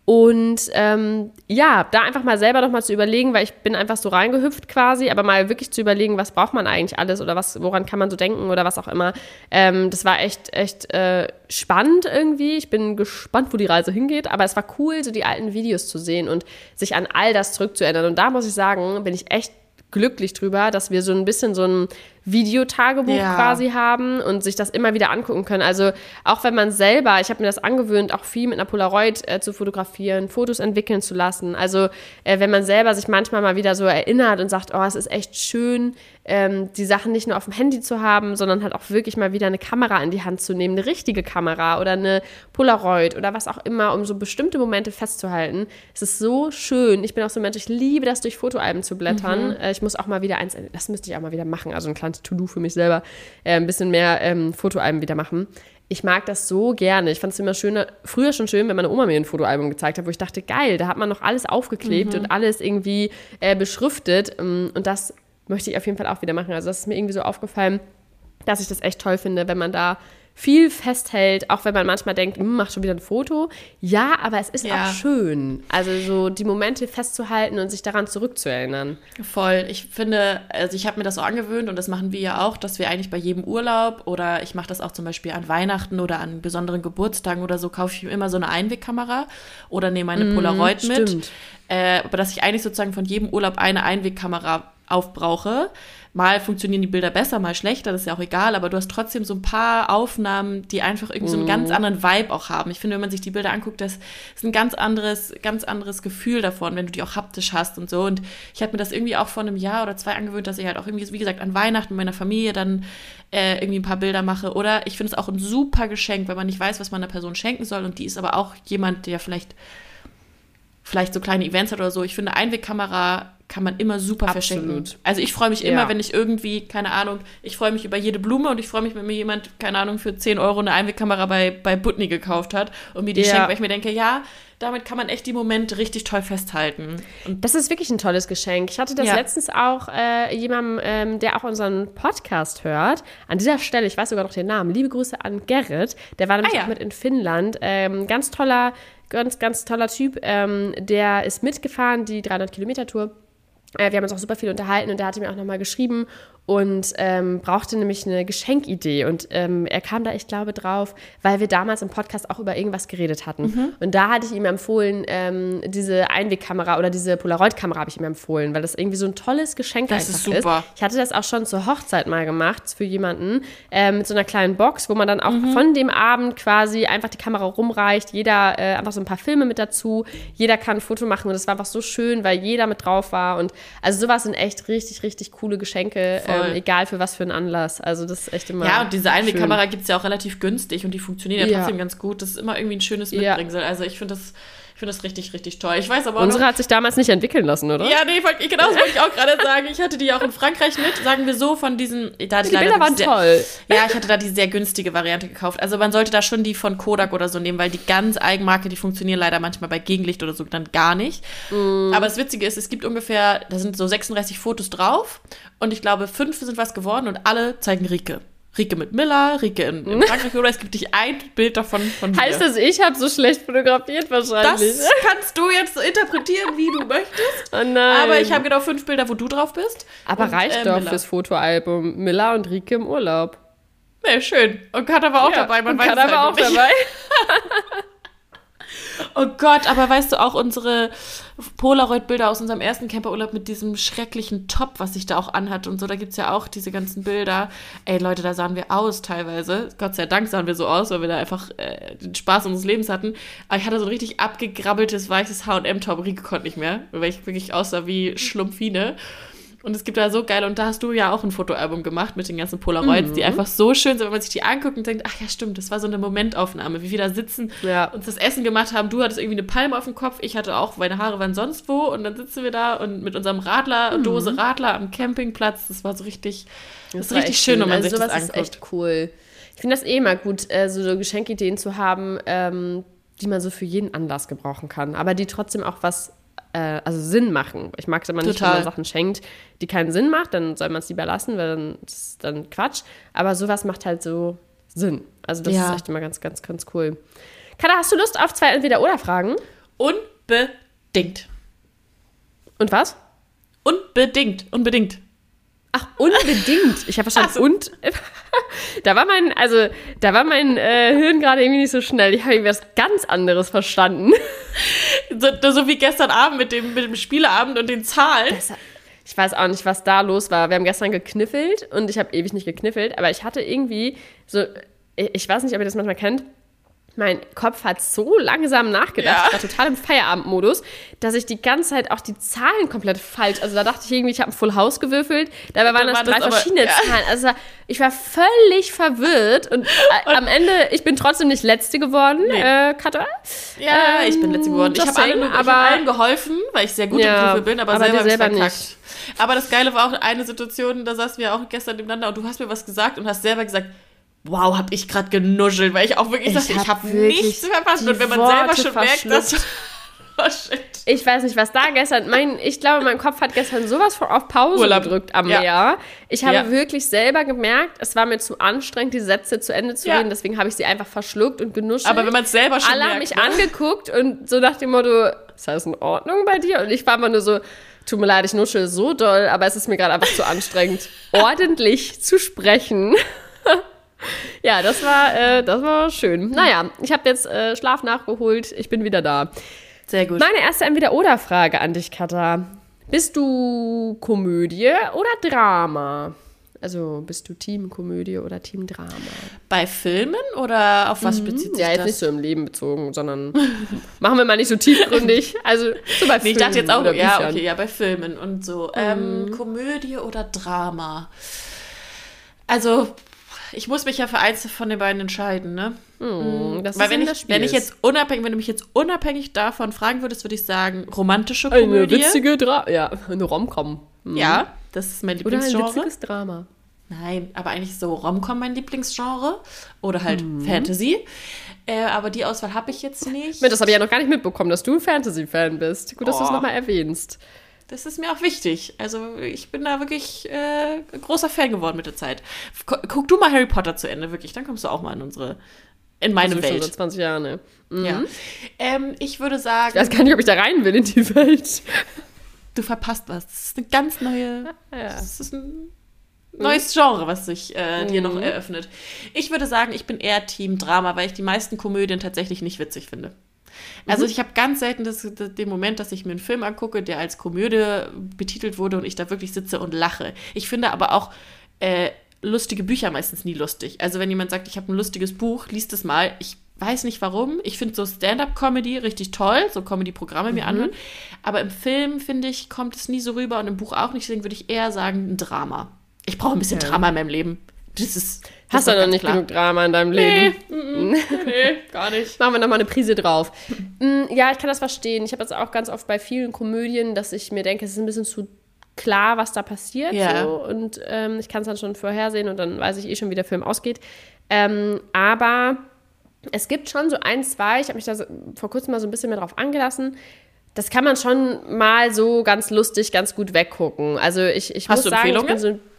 Und ähm, ja, da einfach mal selber noch mal zu überlegen, weil ich bin einfach so reingehüpft quasi, aber mal wirklich zu überlegen, was braucht man eigentlich alles oder was, woran kann man so denken oder was auch immer. Ähm, das war echt, echt äh, spannend irgendwie. Ich bin gespannt, wo die Reise hingeht, aber es war cool, so die alten Videos zu sehen und sich an all das zurückzuerinnern. Und da muss ich sagen, bin ich echt glücklich drüber, dass wir so ein bisschen so ein Videotagebuch ja. quasi haben und sich das immer wieder angucken können. Also auch wenn man selber, ich habe mir das angewöhnt, auch viel mit einer Polaroid äh, zu fotografieren, Fotos entwickeln zu lassen. Also äh, wenn man selber sich manchmal mal wieder so erinnert und sagt, oh, es ist echt schön, ähm, die Sachen nicht nur auf dem Handy zu haben, sondern halt auch wirklich mal wieder eine Kamera in die Hand zu nehmen, eine richtige Kamera oder eine Polaroid oder was auch immer, um so bestimmte Momente festzuhalten. Es ist so schön. Ich bin auch so ein Mensch, ich liebe das, durch Fotoalben zu blättern. Mhm. Äh, ich muss auch mal wieder eins, das müsste ich auch mal wieder machen, also ein kleines To-Do für mich selber, äh, ein bisschen mehr ähm, Fotoalben wieder machen. Ich mag das so gerne. Ich fand es immer schöner, früher schon schön, wenn meine Oma mir ein Fotoalbum gezeigt hat, wo ich dachte, geil, da hat man noch alles aufgeklebt mhm. und alles irgendwie äh, beschriftet. Und das möchte ich auf jeden Fall auch wieder machen. Also das ist mir irgendwie so aufgefallen, dass ich das echt toll finde, wenn man da viel festhält, auch wenn man manchmal denkt, hm, mach schon wieder ein Foto. Ja, aber es ist ja. auch schön. Also so die Momente festzuhalten und sich daran zurückzuerinnern. Voll. Ich finde, also ich habe mir das so angewöhnt und das machen wir ja auch, dass wir eigentlich bei jedem Urlaub oder ich mache das auch zum Beispiel an Weihnachten oder an besonderen Geburtstagen oder so, kaufe ich mir immer so eine Einwegkamera oder nehme eine mm, Polaroid mit. Stimmt. Äh, aber dass ich eigentlich sozusagen von jedem Urlaub eine Einwegkamera aufbrauche. Mal funktionieren die Bilder besser, mal schlechter, das ist ja auch egal, aber du hast trotzdem so ein paar Aufnahmen, die einfach irgendwie so einen ganz anderen Vibe auch haben. Ich finde, wenn man sich die Bilder anguckt, das ist ein ganz anderes, ganz anderes Gefühl davon, wenn du die auch haptisch hast und so. Und ich habe mir das irgendwie auch vor einem Jahr oder zwei angewöhnt, dass ich halt auch irgendwie, wie gesagt, an Weihnachten mit meiner Familie dann äh, irgendwie ein paar Bilder mache. Oder ich finde es auch ein super Geschenk, wenn man nicht weiß, was man einer Person schenken soll und die ist aber auch jemand, der vielleicht vielleicht so kleine Events hat oder so. Ich finde, Einwegkamera kann man immer super Absolut. verschenken. Also ich freue mich immer, ja. wenn ich irgendwie, keine Ahnung, ich freue mich über jede Blume und ich freue mich, wenn mir jemand, keine Ahnung, für zehn Euro eine Einwegkamera bei, bei Butni gekauft hat und mir die ja. schenkt, weil ich mir denke, ja, damit kann man echt die Momente richtig toll festhalten. Und das ist wirklich ein tolles Geschenk. Ich hatte das ja. letztens auch äh, jemandem, ähm, der auch unseren Podcast hört. An dieser Stelle, ich weiß sogar noch den Namen, liebe Grüße an Gerrit. Der war nämlich ah, ja. auch mit in Finnland. Ähm, ganz toller, ganz, ganz toller Typ. Ähm, der ist mitgefahren, die dreihundert Kilometer Tour. Äh, wir haben uns auch super viel unterhalten und der hatte mir auch nochmal geschrieben und ähm, brauchte nämlich eine Geschenkidee. Und ähm, er kam da, ich glaube, drauf, weil wir damals im Podcast auch über irgendwas geredet hatten. Mhm. Und da hatte ich ihm empfohlen, ähm, diese Einwegkamera oder diese Polaroid-Kamera habe ich ihm empfohlen, weil das irgendwie so ein tolles Geschenk das einfach ist. Super. ist. Ich hatte das auch schon zur Hochzeit mal gemacht für jemanden, äh, mit so einer kleinen Box, wo man dann auch mhm. von dem Abend quasi einfach die Kamera rumreicht. Jeder, äh, einfach so ein paar Filme mit dazu. Jeder kann ein Foto machen und das war einfach so schön, weil jeder mit drauf war. Und also sowas sind echt richtig, richtig coole Geschenke. Ähm, egal für was für einen Anlass. Also das ist echt immer ja, und diese Einwegkamera gibt es ja auch relativ günstig und die funktioniert ja, ja trotzdem ganz gut. Das ist immer irgendwie ein schönes Mitbringsel. Ja. Also ich finde das, ich finde das richtig, richtig toll. Ich weiß aber auch Unsere noch, hat sich damals nicht entwickeln lassen, oder? Ja, nee, genau das wollte ich auch gerade sagen. Ich hatte die auch in Frankreich mit, sagen wir so, von diesen... Da die Bilder waren sehr, toll. Ja, ich hatte da die sehr günstige Variante gekauft. Also man sollte da schon die von Kodak oder so nehmen, weil die ganz Eigenmarke, die funktionieren leider manchmal bei Gegenlicht oder so dann gar nicht. Mm. Aber das Witzige ist, es gibt ungefähr, da sind so sechsunddreißig Fotos drauf und ich glaube, fünf sind was geworden und alle zeigen Rike. Rike mit Miller, Rike in, in Frankreich, oder es gibt nicht ein Bild davon von mir. Heißt das, ich habe so schlecht fotografiert wahrscheinlich? Das kannst du jetzt so interpretieren, wie du möchtest. Oh nein. Aber ich habe genau fünf Bilder, wo du drauf bist. Aber und, reicht äh, doch Miller. fürs Fotoalbum. Miller und Rike im Urlaub. Nee, schön. Und Kat aber auch ja, dabei. Man und weiß Kat es aber halt auch nicht. dabei. Oh Gott, aber weißt du auch, unsere Polaroid-Bilder aus unserem ersten Camperurlaub mit diesem schrecklichen Top, was ich da auch anhatte und so, da gibt es ja auch diese ganzen Bilder. Ey Leute, da sahen wir aus teilweise. Gott sei Dank sahen wir so aus, weil wir da einfach äh, den Spaß unseres Lebens hatten. Aber ich hatte so ein richtig abgegrabbeltes, weißes H und M-Top. Rieke konnte nicht mehr, weil ich wirklich aussah wie Schlumpfine. Und es gibt da so geil, und da hast du ja auch ein Fotoalbum gemacht mit den ganzen Polaroids, mhm. die einfach so schön sind, wenn man sich die anguckt und denkt, ach ja, stimmt, das war so eine Momentaufnahme, wie wir da sitzen, ja. uns das Essen gemacht haben. Du hattest irgendwie eine Palme auf dem Kopf, ich hatte auch, meine Haare waren sonst wo, und dann sitzen wir da und mit unserem Radler, mhm. Dose Radler am Campingplatz, das war so richtig, das, das ist richtig schön, schön, wenn man also sich sowas das anguckt. Ist echt cool. Ich finde das eh immer gut, äh, so Geschenkideen zu haben, ähm, die man so für jeden Anlass gebrauchen kann, aber die trotzdem auch was also Sinn machen. Ich mag es immer nicht, wenn man Sachen schenkt, die keinen Sinn macht, dann soll man es lieber lassen, weil dann das ist dann Quatsch. Aber sowas macht halt so Sinn. Also das ja. ist echt immer ganz, ganz, ganz cool. Kada, hast du Lust auf zwei Entweder-Oder-Fragen? Unbedingt. Und was? Unbedingt, unbedingt. Ach, unbedingt. Ich habe verstanden, so. und. Da war mein, also, da war mein äh, Hirn gerade irgendwie nicht so schnell. Ich habe irgendwie was ganz anderes verstanden. So, so wie gestern Abend mit dem, mit dem Spieleabend und den Zahlen. Das, ich weiß auch nicht, was da los war. Wir haben gestern gekniffelt und ich habe ewig nicht gekniffelt, aber ich hatte irgendwie so, ich weiß nicht, ob ihr das manchmal kennt, mein Kopf hat so langsam nachgedacht, Ja. ich war total im Feierabendmodus, dass ich die ganze Zeit auch die Zahlen komplett falsch, also da dachte ich irgendwie, ich habe ein Full House gewürfelt, dabei waren das waren drei das aber- verschiedene ja. Zahlen. Also ich war völlig verwirrt und, äh, am Ende, ich bin trotzdem nicht Letzte geworden, Nee. äh, Katja. Ja, Ähm, ich bin letzte geworden. Ich just habe alle, saying, nur- ich aber- hab allen geholfen, weil ich sehr gut Ja, im Würfel bin, aber, aber selber, dir hab ich's selber verkackt. nicht. Aber das Geile war auch eine Situation, da saßen wir auch gestern nebeneinander und du hast mir was gesagt und hast selber gesagt, wow, hab ich gerade genuschelt, weil ich auch wirklich Ich dachte, ich hab habe wirklich nichts verpasst. die Und wenn man Worte selber schon merkt, dass... verschluckt. Oh, shit. Ich weiß nicht, was da gestern, mein, ich glaube, mein Kopf hat gestern sowas von auf Pause Urlaub. gedrückt am Ja. Meer. Ich habe Ja. wirklich selber gemerkt, es war mir zu anstrengend, die Sätze zu Ende zu Ja. reden, deswegen habe ich sie einfach verschluckt und genuschelt. Aber wenn man es selber schon Alle haben merkt... mich ne? angeguckt und so nach dem Motto, ist alles in Ordnung bei dir? Und ich war immer nur so, tut mir leid, ich nuschel so doll, aber es ist mir gerade einfach zu anstrengend, ordentlich zu sprechen. Ja, das war, äh, das war schön. Naja, ich habe jetzt äh, Schlaf nachgeholt, ich bin wieder da. Sehr gut. Meine erste Entweder-Oder-Frage an dich, Katha. Bist du Komödie oder Drama? Also bist du Team Komödie oder Team Drama? Bei Filmen oder auf was bezieht sich Ja, jetzt das? nicht so im Leben bezogen, sondern machen wir mal nicht so tiefgründig. Also so bei Nee, ich Filmen dachte jetzt auch, oder ja, Büchern. okay, ja, bei Filmen und so. Ähm, Komödie oder Drama? Also, ich muss mich ja für eins von den beiden entscheiden, ne? Hm, das Weil ist wenn Sinn ich, des wenn ich Spiels. jetzt unabhängig, wenn du mich jetzt unabhängig davon fragen würdest, würde ich sagen, romantische Eine Komödie. witzige Drama. Ja, eine Rom-Com. Hm. Ja, das ist mein Oder ein Lieblingsgenre. witziges Drama. Nein, aber eigentlich so Rom-Com mein Lieblingsgenre. Oder halt Mhm. Fantasy. Äh, aber die Auswahl habe ich jetzt nicht. Das habe ich ja noch gar nicht mitbekommen, dass du ein Fantasy-Fan bist. Gut, dass du es Oh. nochmal erwähnst. Das ist mir auch wichtig. Also ich bin da wirklich äh, großer Fan geworden mit der Zeit. Gu- Guck du mal Harry Potter zu Ende, wirklich. Dann kommst du auch mal in unsere, in meine Also schon Welt. seit zwanzig Jahren, ne? Mhm. Ja. Ähm, ich würde sagen, Ich weiß gar nicht, ob ich da rein will in die Welt. du verpasst was. Das ist eine ganz neue, Ja. das ist ein neues Genre, was sich äh, dir noch eröffnet. Ich würde sagen, ich bin eher Team Drama, weil ich die meisten Komödien tatsächlich nicht witzig finde. Also ich habe ganz selten das, das, den Moment, dass ich mir einen Film angucke, der als Komödie betitelt wurde und ich da wirklich sitze und lache. Ich finde aber auch äh, lustige Bücher meistens nie lustig. Also wenn jemand sagt, ich habe ein lustiges Buch, liest es mal. Ich weiß nicht warum. Ich finde so Stand-up-Comedy richtig toll, so Comedy-Programme mir anhören. Aber im Film, finde ich, kommt es nie so rüber und im Buch auch nicht. Deswegen würde ich eher sagen, ein Drama. Ich brauche ein bisschen Ja. Drama in meinem Leben. Das ist das Hast ist du doch noch ganz nicht klar. genug Drama in deinem Nee, Leben? mm, nee, gar nicht. Machen wir nochmal eine Prise drauf. Mm, Ja, ich kann das verstehen. Ich habe das auch ganz oft bei vielen Komödien, dass ich mir denke, es ist ein bisschen zu klar, was da passiert. Ja. So. Und ähm, ich kann es dann schon vorhersehen und dann weiß ich eh schon, wie der Film ausgeht. Ähm, aber es gibt schon so ein, zwei, ich habe mich da so, vor kurzem mal so ein bisschen mehr drauf angelassen. Das kann man schon mal so ganz lustig, ganz gut weggucken. Also ich, ich Hast muss du sagen, ich bin Empfehlungen? so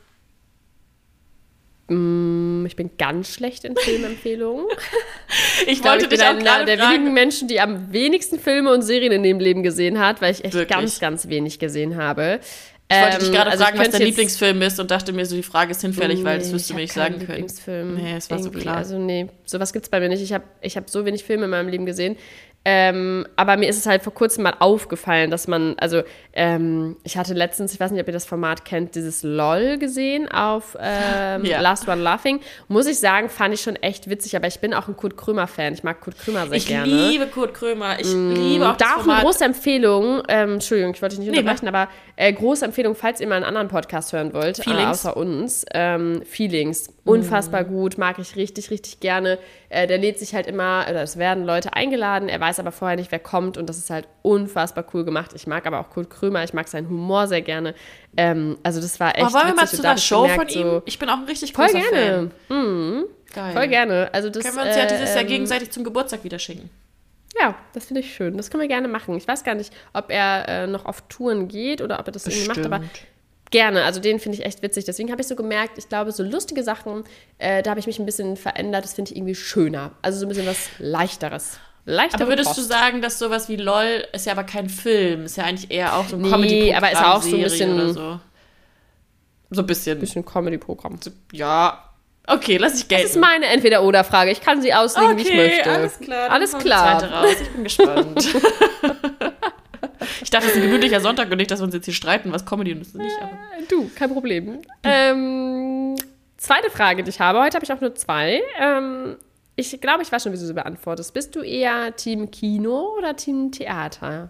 Mm, ich bin ganz schlecht in Filmempfehlungen. Ich glaube, wollte ich bin dich auch einer gerade der fragen. wenigen Menschen, die am wenigsten Filme und Serien in dem Leben gesehen hat, weil ich echt Wirklich? ganz, ganz wenig gesehen habe. Ich wollte dich gerade also fragen, was könnte dein jetzt- Lieblingsfilm ist und dachte mir so, die Frage ist hinfällig, weil das Nee, wirst du ich mir hab nicht keinen sagen können. Lieblingsfilm. Nee, es war so irgendwie. klar. Also nee, sowas gibt's bei mir nicht. Ich habe ich hab so wenig Filme in meinem Leben gesehen. Ähm, aber mir ist es halt vor kurzem mal aufgefallen, dass man, also ähm, ich hatte letztens, ich weiß nicht, ob ihr das Format kennt, dieses LOL gesehen auf ähm, Ja. Last One Laughing. Muss ich sagen, fand ich schon echt witzig, aber ich bin auch ein Kurt Krömer-Fan. Ich mag Kurt Krömer sehr Ich gerne. liebe Kurt Krömer. Ich liebe auch das Da auch eine Format. große Empfehlung, ähm, Entschuldigung, ich wollte dich nicht Nee, unterbrechen, aber äh, große Empfehlung, falls ihr mal einen anderen Podcast hören wollt, äh, Feelings. außer uns, ähm, Feelings, unfassbar gut, mag ich richtig, richtig gerne. Äh, der lädt sich halt immer, oder es werden Leute eingeladen, er weiß aber vorher nicht, wer kommt und das ist halt unfassbar cool gemacht. Ich mag aber auch Kurt Krömer, ich mag seinen Humor sehr gerne. Ähm, also das war echt Oh, wollen wir mal witzig zu und da einer hab ich Show gemerkt, von ihm? so, Ich bin auch ein richtig voll großer gerne, Fan. Geil. voll gerne. Also das, Können wir uns ja äh, dieses Jahr ähm, gegenseitig zum Geburtstag wieder schenken. Ja, das finde ich schön. Das können wir gerne machen. Ich weiß gar nicht, ob er äh, noch auf Touren geht oder ob er das irgendwie macht, aber gerne. Also den finde ich echt witzig. Deswegen habe ich so gemerkt, ich glaube, so lustige Sachen, äh, da habe ich mich ein bisschen verändert. Das finde ich irgendwie schöner. Also so ein bisschen was Leichteres. leichtere Aber würdest Kost. du sagen, dass sowas wie LOL ist ja aber kein Film, ist ja eigentlich eher auch so ein Nee, Comedy-Programm, aber ist auch so ein bisschen- Serie oder so. So ein bisschen. Bisschen Comedy-Programm. Ja, okay, lass ich gelten. Das ist meine Entweder-Oder-Frage. Ich kann sie auslegen, wie ich möchte. alles klar. dann Alles kommt die klar. zweite raus. Ich bin gespannt. Ich dachte, es ist ein gemütlicher Sonntag und nicht, dass wir uns jetzt hier streiten, was Comedy und was nicht. Aber Du, kein Problem. Ähm, zweite Frage, die ich habe. Heute habe ich auch nur zwei. Ähm, ich glaube, ich weiß schon, wie du sie beantwortest. Bist du eher Team Kino oder Team Theater?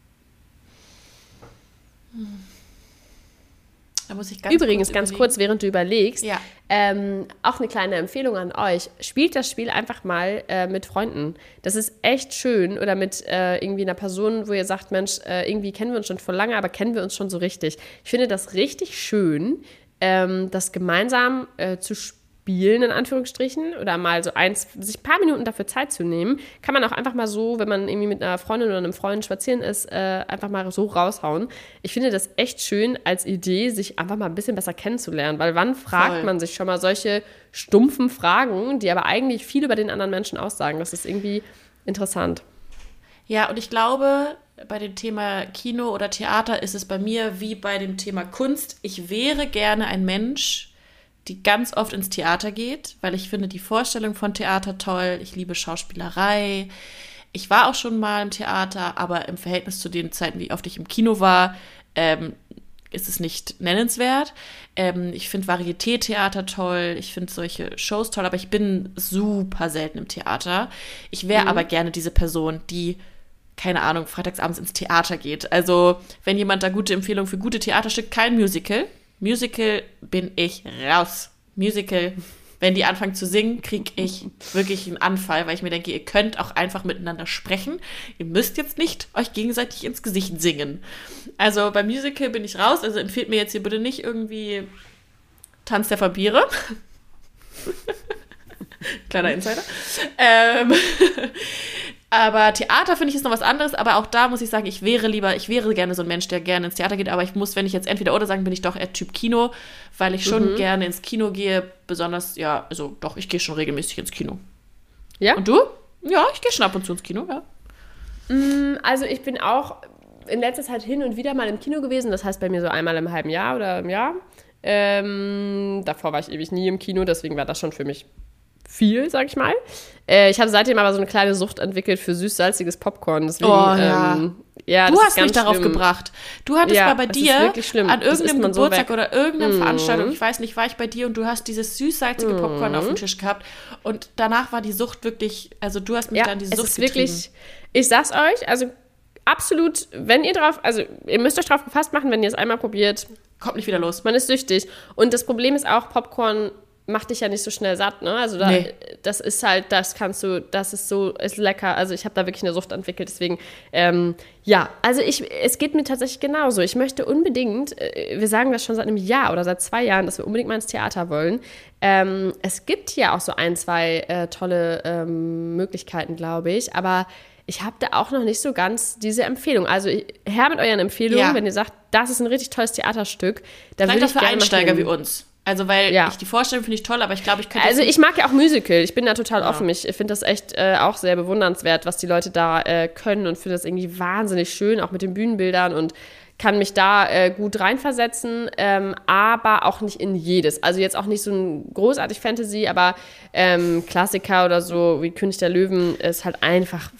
da muss ich ganz Übrigens, kurz ganz überlegen. kurz, während du überlegst, Ja. ähm, auch eine kleine Empfehlung an euch. Spielt das Spiel einfach mal äh, mit Freunden. Das ist echt schön. Oder mit äh, irgendwie einer Person, wo ihr sagt, Mensch, äh, irgendwie kennen wir uns schon vor lange, aber kennen wir uns schon so richtig. Ich finde das richtig schön, ähm, das gemeinsam äh, zu spielen, in Anführungsstrichen, oder mal so eins, sich ein paar Minuten dafür Zeit zu nehmen. Kann man auch einfach mal so, wenn man irgendwie mit einer Freundin oder einem Freund spazieren ist, äh, einfach mal so raushauen. Ich finde das echt schön als Idee, sich einfach mal ein bisschen besser kennenzulernen, weil wann fragt Voll. man sich schon mal solche stumpfen Fragen, die aber eigentlich viel über den anderen Menschen aussagen. Das ist irgendwie interessant. Ja, und ich glaube, bei dem Thema Kino oder Theater ist es bei mir wie bei dem Thema Kunst. Ich wäre gerne ein Mensch, die ganz oft ins Theater geht, weil ich finde die Vorstellung von Theater toll. Ich liebe Schauspielerei. Ich war auch schon mal im Theater, aber im Verhältnis zu den Zeiten, wie oft ich im Kino war, ähm, ist es nicht nennenswert. Ähm, ich finde Varieté-Theater toll. Ich finde solche Shows toll, aber ich bin super selten im Theater. Ich wäre Mhm. aber gerne diese Person, die keine Ahnung, freitagsabends ins Theater geht. Also, wenn jemand da gute Empfehlungen für gute Theaterstücke, kein Musical. Musical bin ich raus. Musical, wenn die anfangen zu singen, kriege ich wirklich einen Anfall, weil ich mir denke, ihr könnt auch einfach miteinander sprechen. Ihr müsst jetzt nicht euch gegenseitig ins Gesicht singen. Also, beim Musical bin ich raus. Also, empfehlt mir jetzt hier bitte nicht irgendwie Tanz der Vampire. Kleiner Insider. Ähm, aber Theater finde ich ist noch was anderes, aber auch da muss ich sagen, ich wäre lieber, ich wäre gerne so ein Mensch, der gerne ins Theater geht, aber ich muss, wenn ich jetzt entweder oder sagen, bin ich doch eher Typ Kino, weil ich schon Mhm. gerne ins Kino gehe, besonders, ja, also doch, ich gehe schon regelmäßig ins Kino. Ja? Und du? Ja, ich gehe schon ab und zu ins Kino, ja. Also ich bin auch in letzter Zeit hin und wieder mal im Kino gewesen. Das heißt bei mir so einmal im halben Jahr oder im Jahr. Ähm, davor war ich ewig nie im Kino, deswegen war das schon für mich viel, sag ich mal. Äh, ich habe seitdem aber so eine kleine Sucht entwickelt für süß-salziges Popcorn. Deswegen, Oh, ja. ähm, ja, Du das hast ist ganz mich darauf schlimm. gebracht. Du hattest Ja, mal bei es ist dir wirklich schlimm. an Das isst irgendeinem man so Geburtstag weg. oder irgendeiner Mhm. Veranstaltung, ich weiß nicht, war ich bei dir und du hast dieses süß-salzige Popcorn auf dem Tisch gehabt und danach war die Sucht wirklich, also du hast mich Ja, dann diese es Sucht ist getrieben. wirklich, ich sag's euch, also absolut, wenn ihr drauf, also ihr müsst euch drauf gefasst machen, wenn ihr es einmal probiert, Kommt nicht wieder los. man ist süchtig. Und das Problem ist auch, Popcorn macht dich ja nicht so schnell satt, ne? Also da, Nee. das ist halt, das kannst du, das ist so, ist lecker. Also ich habe da wirklich eine Sucht entwickelt, deswegen, ähm, ja, also ich, es geht mir tatsächlich genauso. Ich möchte unbedingt, äh, wir sagen das schon seit einem Jahr oder seit zwei Jahren, dass wir unbedingt mal ins Theater wollen. Ähm, es gibt ja auch so ein, zwei äh, tolle ähm, Möglichkeiten, glaube ich, aber ich habe da auch noch nicht so ganz diese Empfehlung. Also her mit euren Empfehlungen, Ja. wenn ihr sagt, das ist ein richtig tolles Theaterstück, da Vielleicht würde auch ich für gerne mal Einsteiger hin. wie uns. Also weil Ja. ich die Vorstellung finde ich toll, aber ich glaube, ich könnte Also jetzt ich mag ja auch Musical. Ich bin da total Ja. offen. Ich finde das echt äh, auch sehr bewundernswert, was die Leute da äh, können und finde das irgendwie wahnsinnig schön, auch mit den Bühnenbildern und kann mich da äh, gut reinversetzen, ähm, aber auch nicht in jedes. Also jetzt auch nicht so ein großartig Fantasy, aber ähm, Klassiker oder so wie König der Löwen ist halt einfach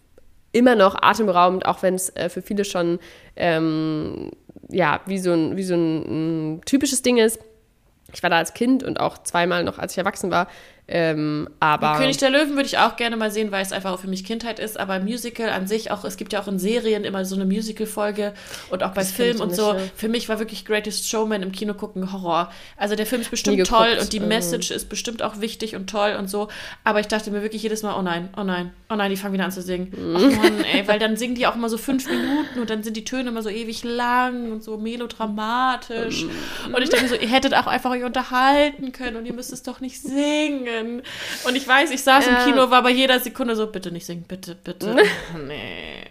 immer noch atemberaubend, auch wenn es äh, für viele schon ähm, ja, wie so ein, wie so ein, ein typisches Ding ist. Ich war da als Kind und auch zweimal noch, als ich erwachsen war. Ähm, aber König der Löwen würde ich auch gerne mal sehen, weil es einfach auch für mich Kindheit ist. Aber Musical an sich auch, es gibt ja auch in Serien immer so eine Musical-Folge und auch bei Das kenn Filmen ich und nicht, so. ja. Für mich war wirklich Greatest Showman im Kino gucken Horror. Also der Film ist bestimmt Nie toll geguckt, und die ähm. Message ist bestimmt auch wichtig und toll und so. Aber ich dachte mir wirklich jedes Mal, oh nein, oh nein, oh nein, die fangen wieder an zu singen. Ach Mann, ey, weil dann singen die auch immer so fünf Minuten und dann sind die Töne immer so ewig lang und so melodramatisch. Und ich denke mir so, ihr hättet auch einfach euch unterhalten können und ihr müsst es doch nicht singen. Und ich weiß, ich saß Ja. im Kino, war bei jeder Sekunde so, bitte nicht singen, bitte, bitte. Nee.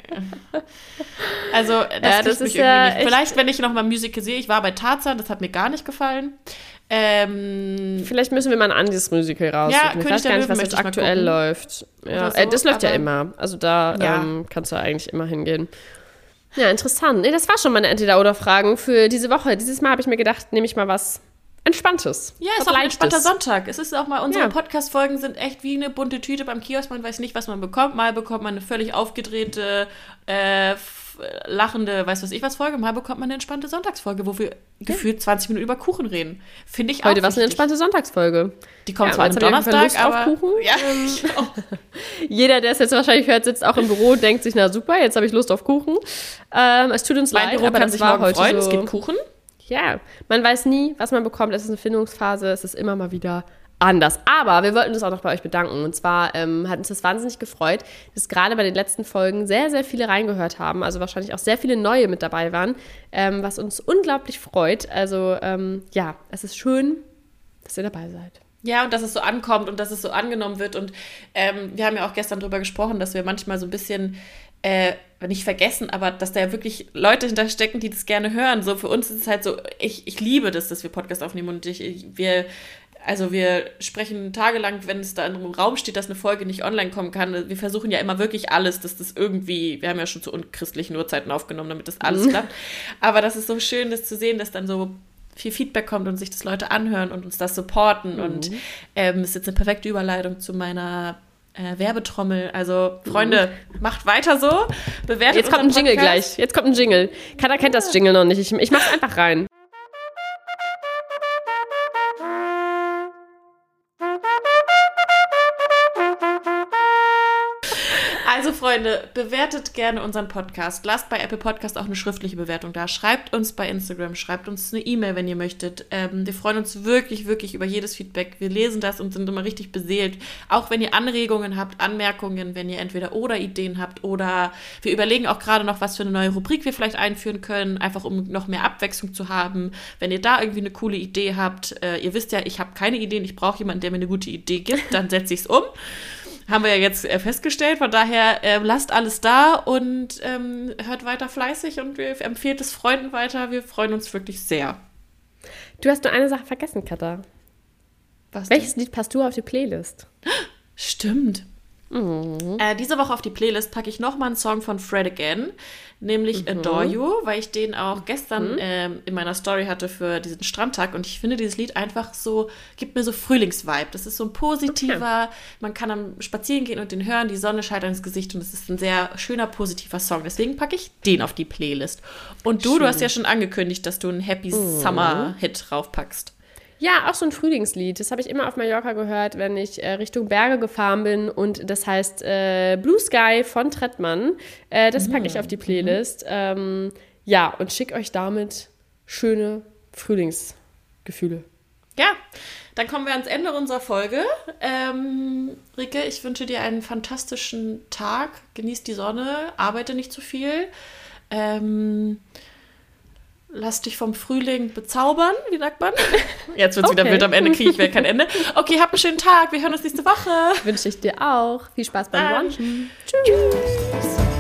Also, das, Ja, kriegt das mich ist irgendwie ja nicht. echt- Vielleicht, wenn ich noch mal Musical sehe, ich war bei Tarzan, das hat mir gar nicht gefallen. Ähm, Vielleicht müssen wir mal ein anderes Musical raussuchen. Ja, ich König weiß der gar nicht, Löwen was jetzt möchte ich mal aktuell gucken. läuft. Ja, So, äh, das läuft ja aber- immer. Also da Ja. ähm, kannst du eigentlich immer hingehen. Ja, interessant. Nee, das war schon meine Entweder-Oder-Fragen für diese Woche. Dieses Mal habe ich mir gedacht, nehme ich mal was Entspanntes. Ja, ist was auch ein entspannter Leichtes. Sonntag. Es ist auch mal, unsere Ja. Podcast-Folgen sind echt wie eine bunte Tüte beim Kiosk. Man weiß nicht, was man bekommt. Mal bekommt man eine völlig aufgedrehte, äh, f- lachende, weiß was ich was Folge. Mal bekommt man eine entspannte Sonntagsfolge, wo wir gefühlt zwanzig Minuten über Kuchen reden. Finde ich auch Heute war es eine wichtig. entspannte Sonntagsfolge. Die kommt Ja, zwar am jetzt habt ihr auf jeden Fall Donnerstag, Lust auf aber... Kuchen? Ja, Ähm, genau. Jeder, der es jetzt wahrscheinlich hört, sitzt auch im Büro und denkt sich, na super, jetzt habe ich Lust auf Kuchen. Ähm, es tut uns Mein leid, Büro aber kann das sich war morgen heute freuen. so. Es gibt Kuchen. Ja, man weiß nie, was man bekommt. Es ist eine Findungsphase, es ist immer mal wieder anders. Aber wir wollten uns auch noch bei euch bedanken. Und zwar ähm, hat uns das wahnsinnig gefreut, dass gerade bei den letzten Folgen sehr, sehr viele reingehört haben. Also wahrscheinlich auch sehr viele neue mit dabei waren, ähm, was uns unglaublich freut. Also ähm, ja, es ist schön, dass ihr dabei seid. Ja, und dass es so ankommt und dass es so angenommen wird. Und ähm, wir haben ja auch gestern drüber gesprochen, dass wir manchmal so ein bisschen, äh, nicht vergessen, aber dass da ja wirklich Leute hinterstecken, die das gerne hören. So für uns ist es halt so, ich, ich liebe das, dass wir Podcast aufnehmen und ich, ich, wir, also wir sprechen tagelang, wenn es da im Raum steht, dass eine Folge nicht online kommen kann. Wir versuchen ja immer wirklich alles, dass das irgendwie, wir haben ja schon zu unchristlichen Uhrzeiten aufgenommen, damit das alles klappt. Aber das ist so schön, das zu sehen, dass dann so viel Feedback kommt und sich das Leute anhören und uns das supporten. Mhm. Und ähm, es ist jetzt eine perfekte Überleitung zu meiner äh, Werbetrommel. Also, Freunde, mhm. macht weiter so. Bewertet Jetzt kommt ein Jingle Podcast. gleich. Jetzt kommt ein Jingle. Keiner kennt das Jingle noch nicht. Ich, ich mach's einfach rein. Also Freunde, bewertet gerne unseren Podcast. Lasst bei Apple Podcast auch eine schriftliche Bewertung da. Schreibt uns bei Instagram, schreibt uns eine E-Mail, wenn ihr möchtet. Ähm, wir freuen uns wirklich, wirklich über jedes Feedback. Wir lesen das und sind immer richtig beseelt. Auch wenn ihr Anregungen habt, Anmerkungen, wenn ihr entweder oder Ideen habt oder wir überlegen auch gerade noch, was für eine neue Rubrik wir vielleicht einführen können, einfach um noch mehr Abwechslung zu haben. Wenn ihr da irgendwie eine coole Idee habt, äh, ihr wisst ja, ich habe keine Ideen, ich brauche jemanden, der mir eine gute Idee gibt, dann setze ich es um. Haben wir ja jetzt äh, festgestellt. Von daher äh, lasst alles da und ähm, hört weiter fleißig und wir empfehlt es Freunden weiter. Wir freuen uns wirklich sehr. Du hast nur eine Sache vergessen, Katha. Was Welches Lied passt du auf die Playlist? Stimmt. Mhm. Äh, diese Woche auf die Playlist packe ich nochmal einen Song von Fred Again, nämlich mhm. Adore You, weil ich den auch gestern mhm. ähm, in meiner Story hatte für diesen Strandtag und ich finde dieses Lied einfach so, gibt mir so Frühlingsvibe. Das ist so ein positiver, okay. man kann am Spazieren gehen und den hören, die Sonne scheint ins Gesicht und es ist ein sehr schöner, positiver Song. Deswegen packe ich den auf die Playlist. Und du, Schön. du hast ja schon angekündigt, dass du einen Happy mhm. Summer-Hit draufpackst. Ja, auch so ein Frühlingslied. Das habe ich immer auf Mallorca gehört, wenn ich äh, Richtung Berge gefahren bin. Und das heißt äh, Blue Sky von Trettmann. Äh, das packe ich auf die Playlist. Ähm, ja, und schicke euch damit schöne Frühlingsgefühle. Ja, dann kommen wir ans Ende unserer Folge. Ähm, Rike, ich wünsche dir einen fantastischen Tag. Genieß die Sonne, arbeite nicht zu viel. Ähm... Lass dich vom Frühling bezaubern, wie sagt man? Jetzt wird es okay. wieder wild, am Ende kriege ich wieder kein Ende. Okay, habt einen schönen Tag, wir hören uns nächste Woche. Wünsche ich dir auch. Viel Spaß beim Brunchen. Tschüss.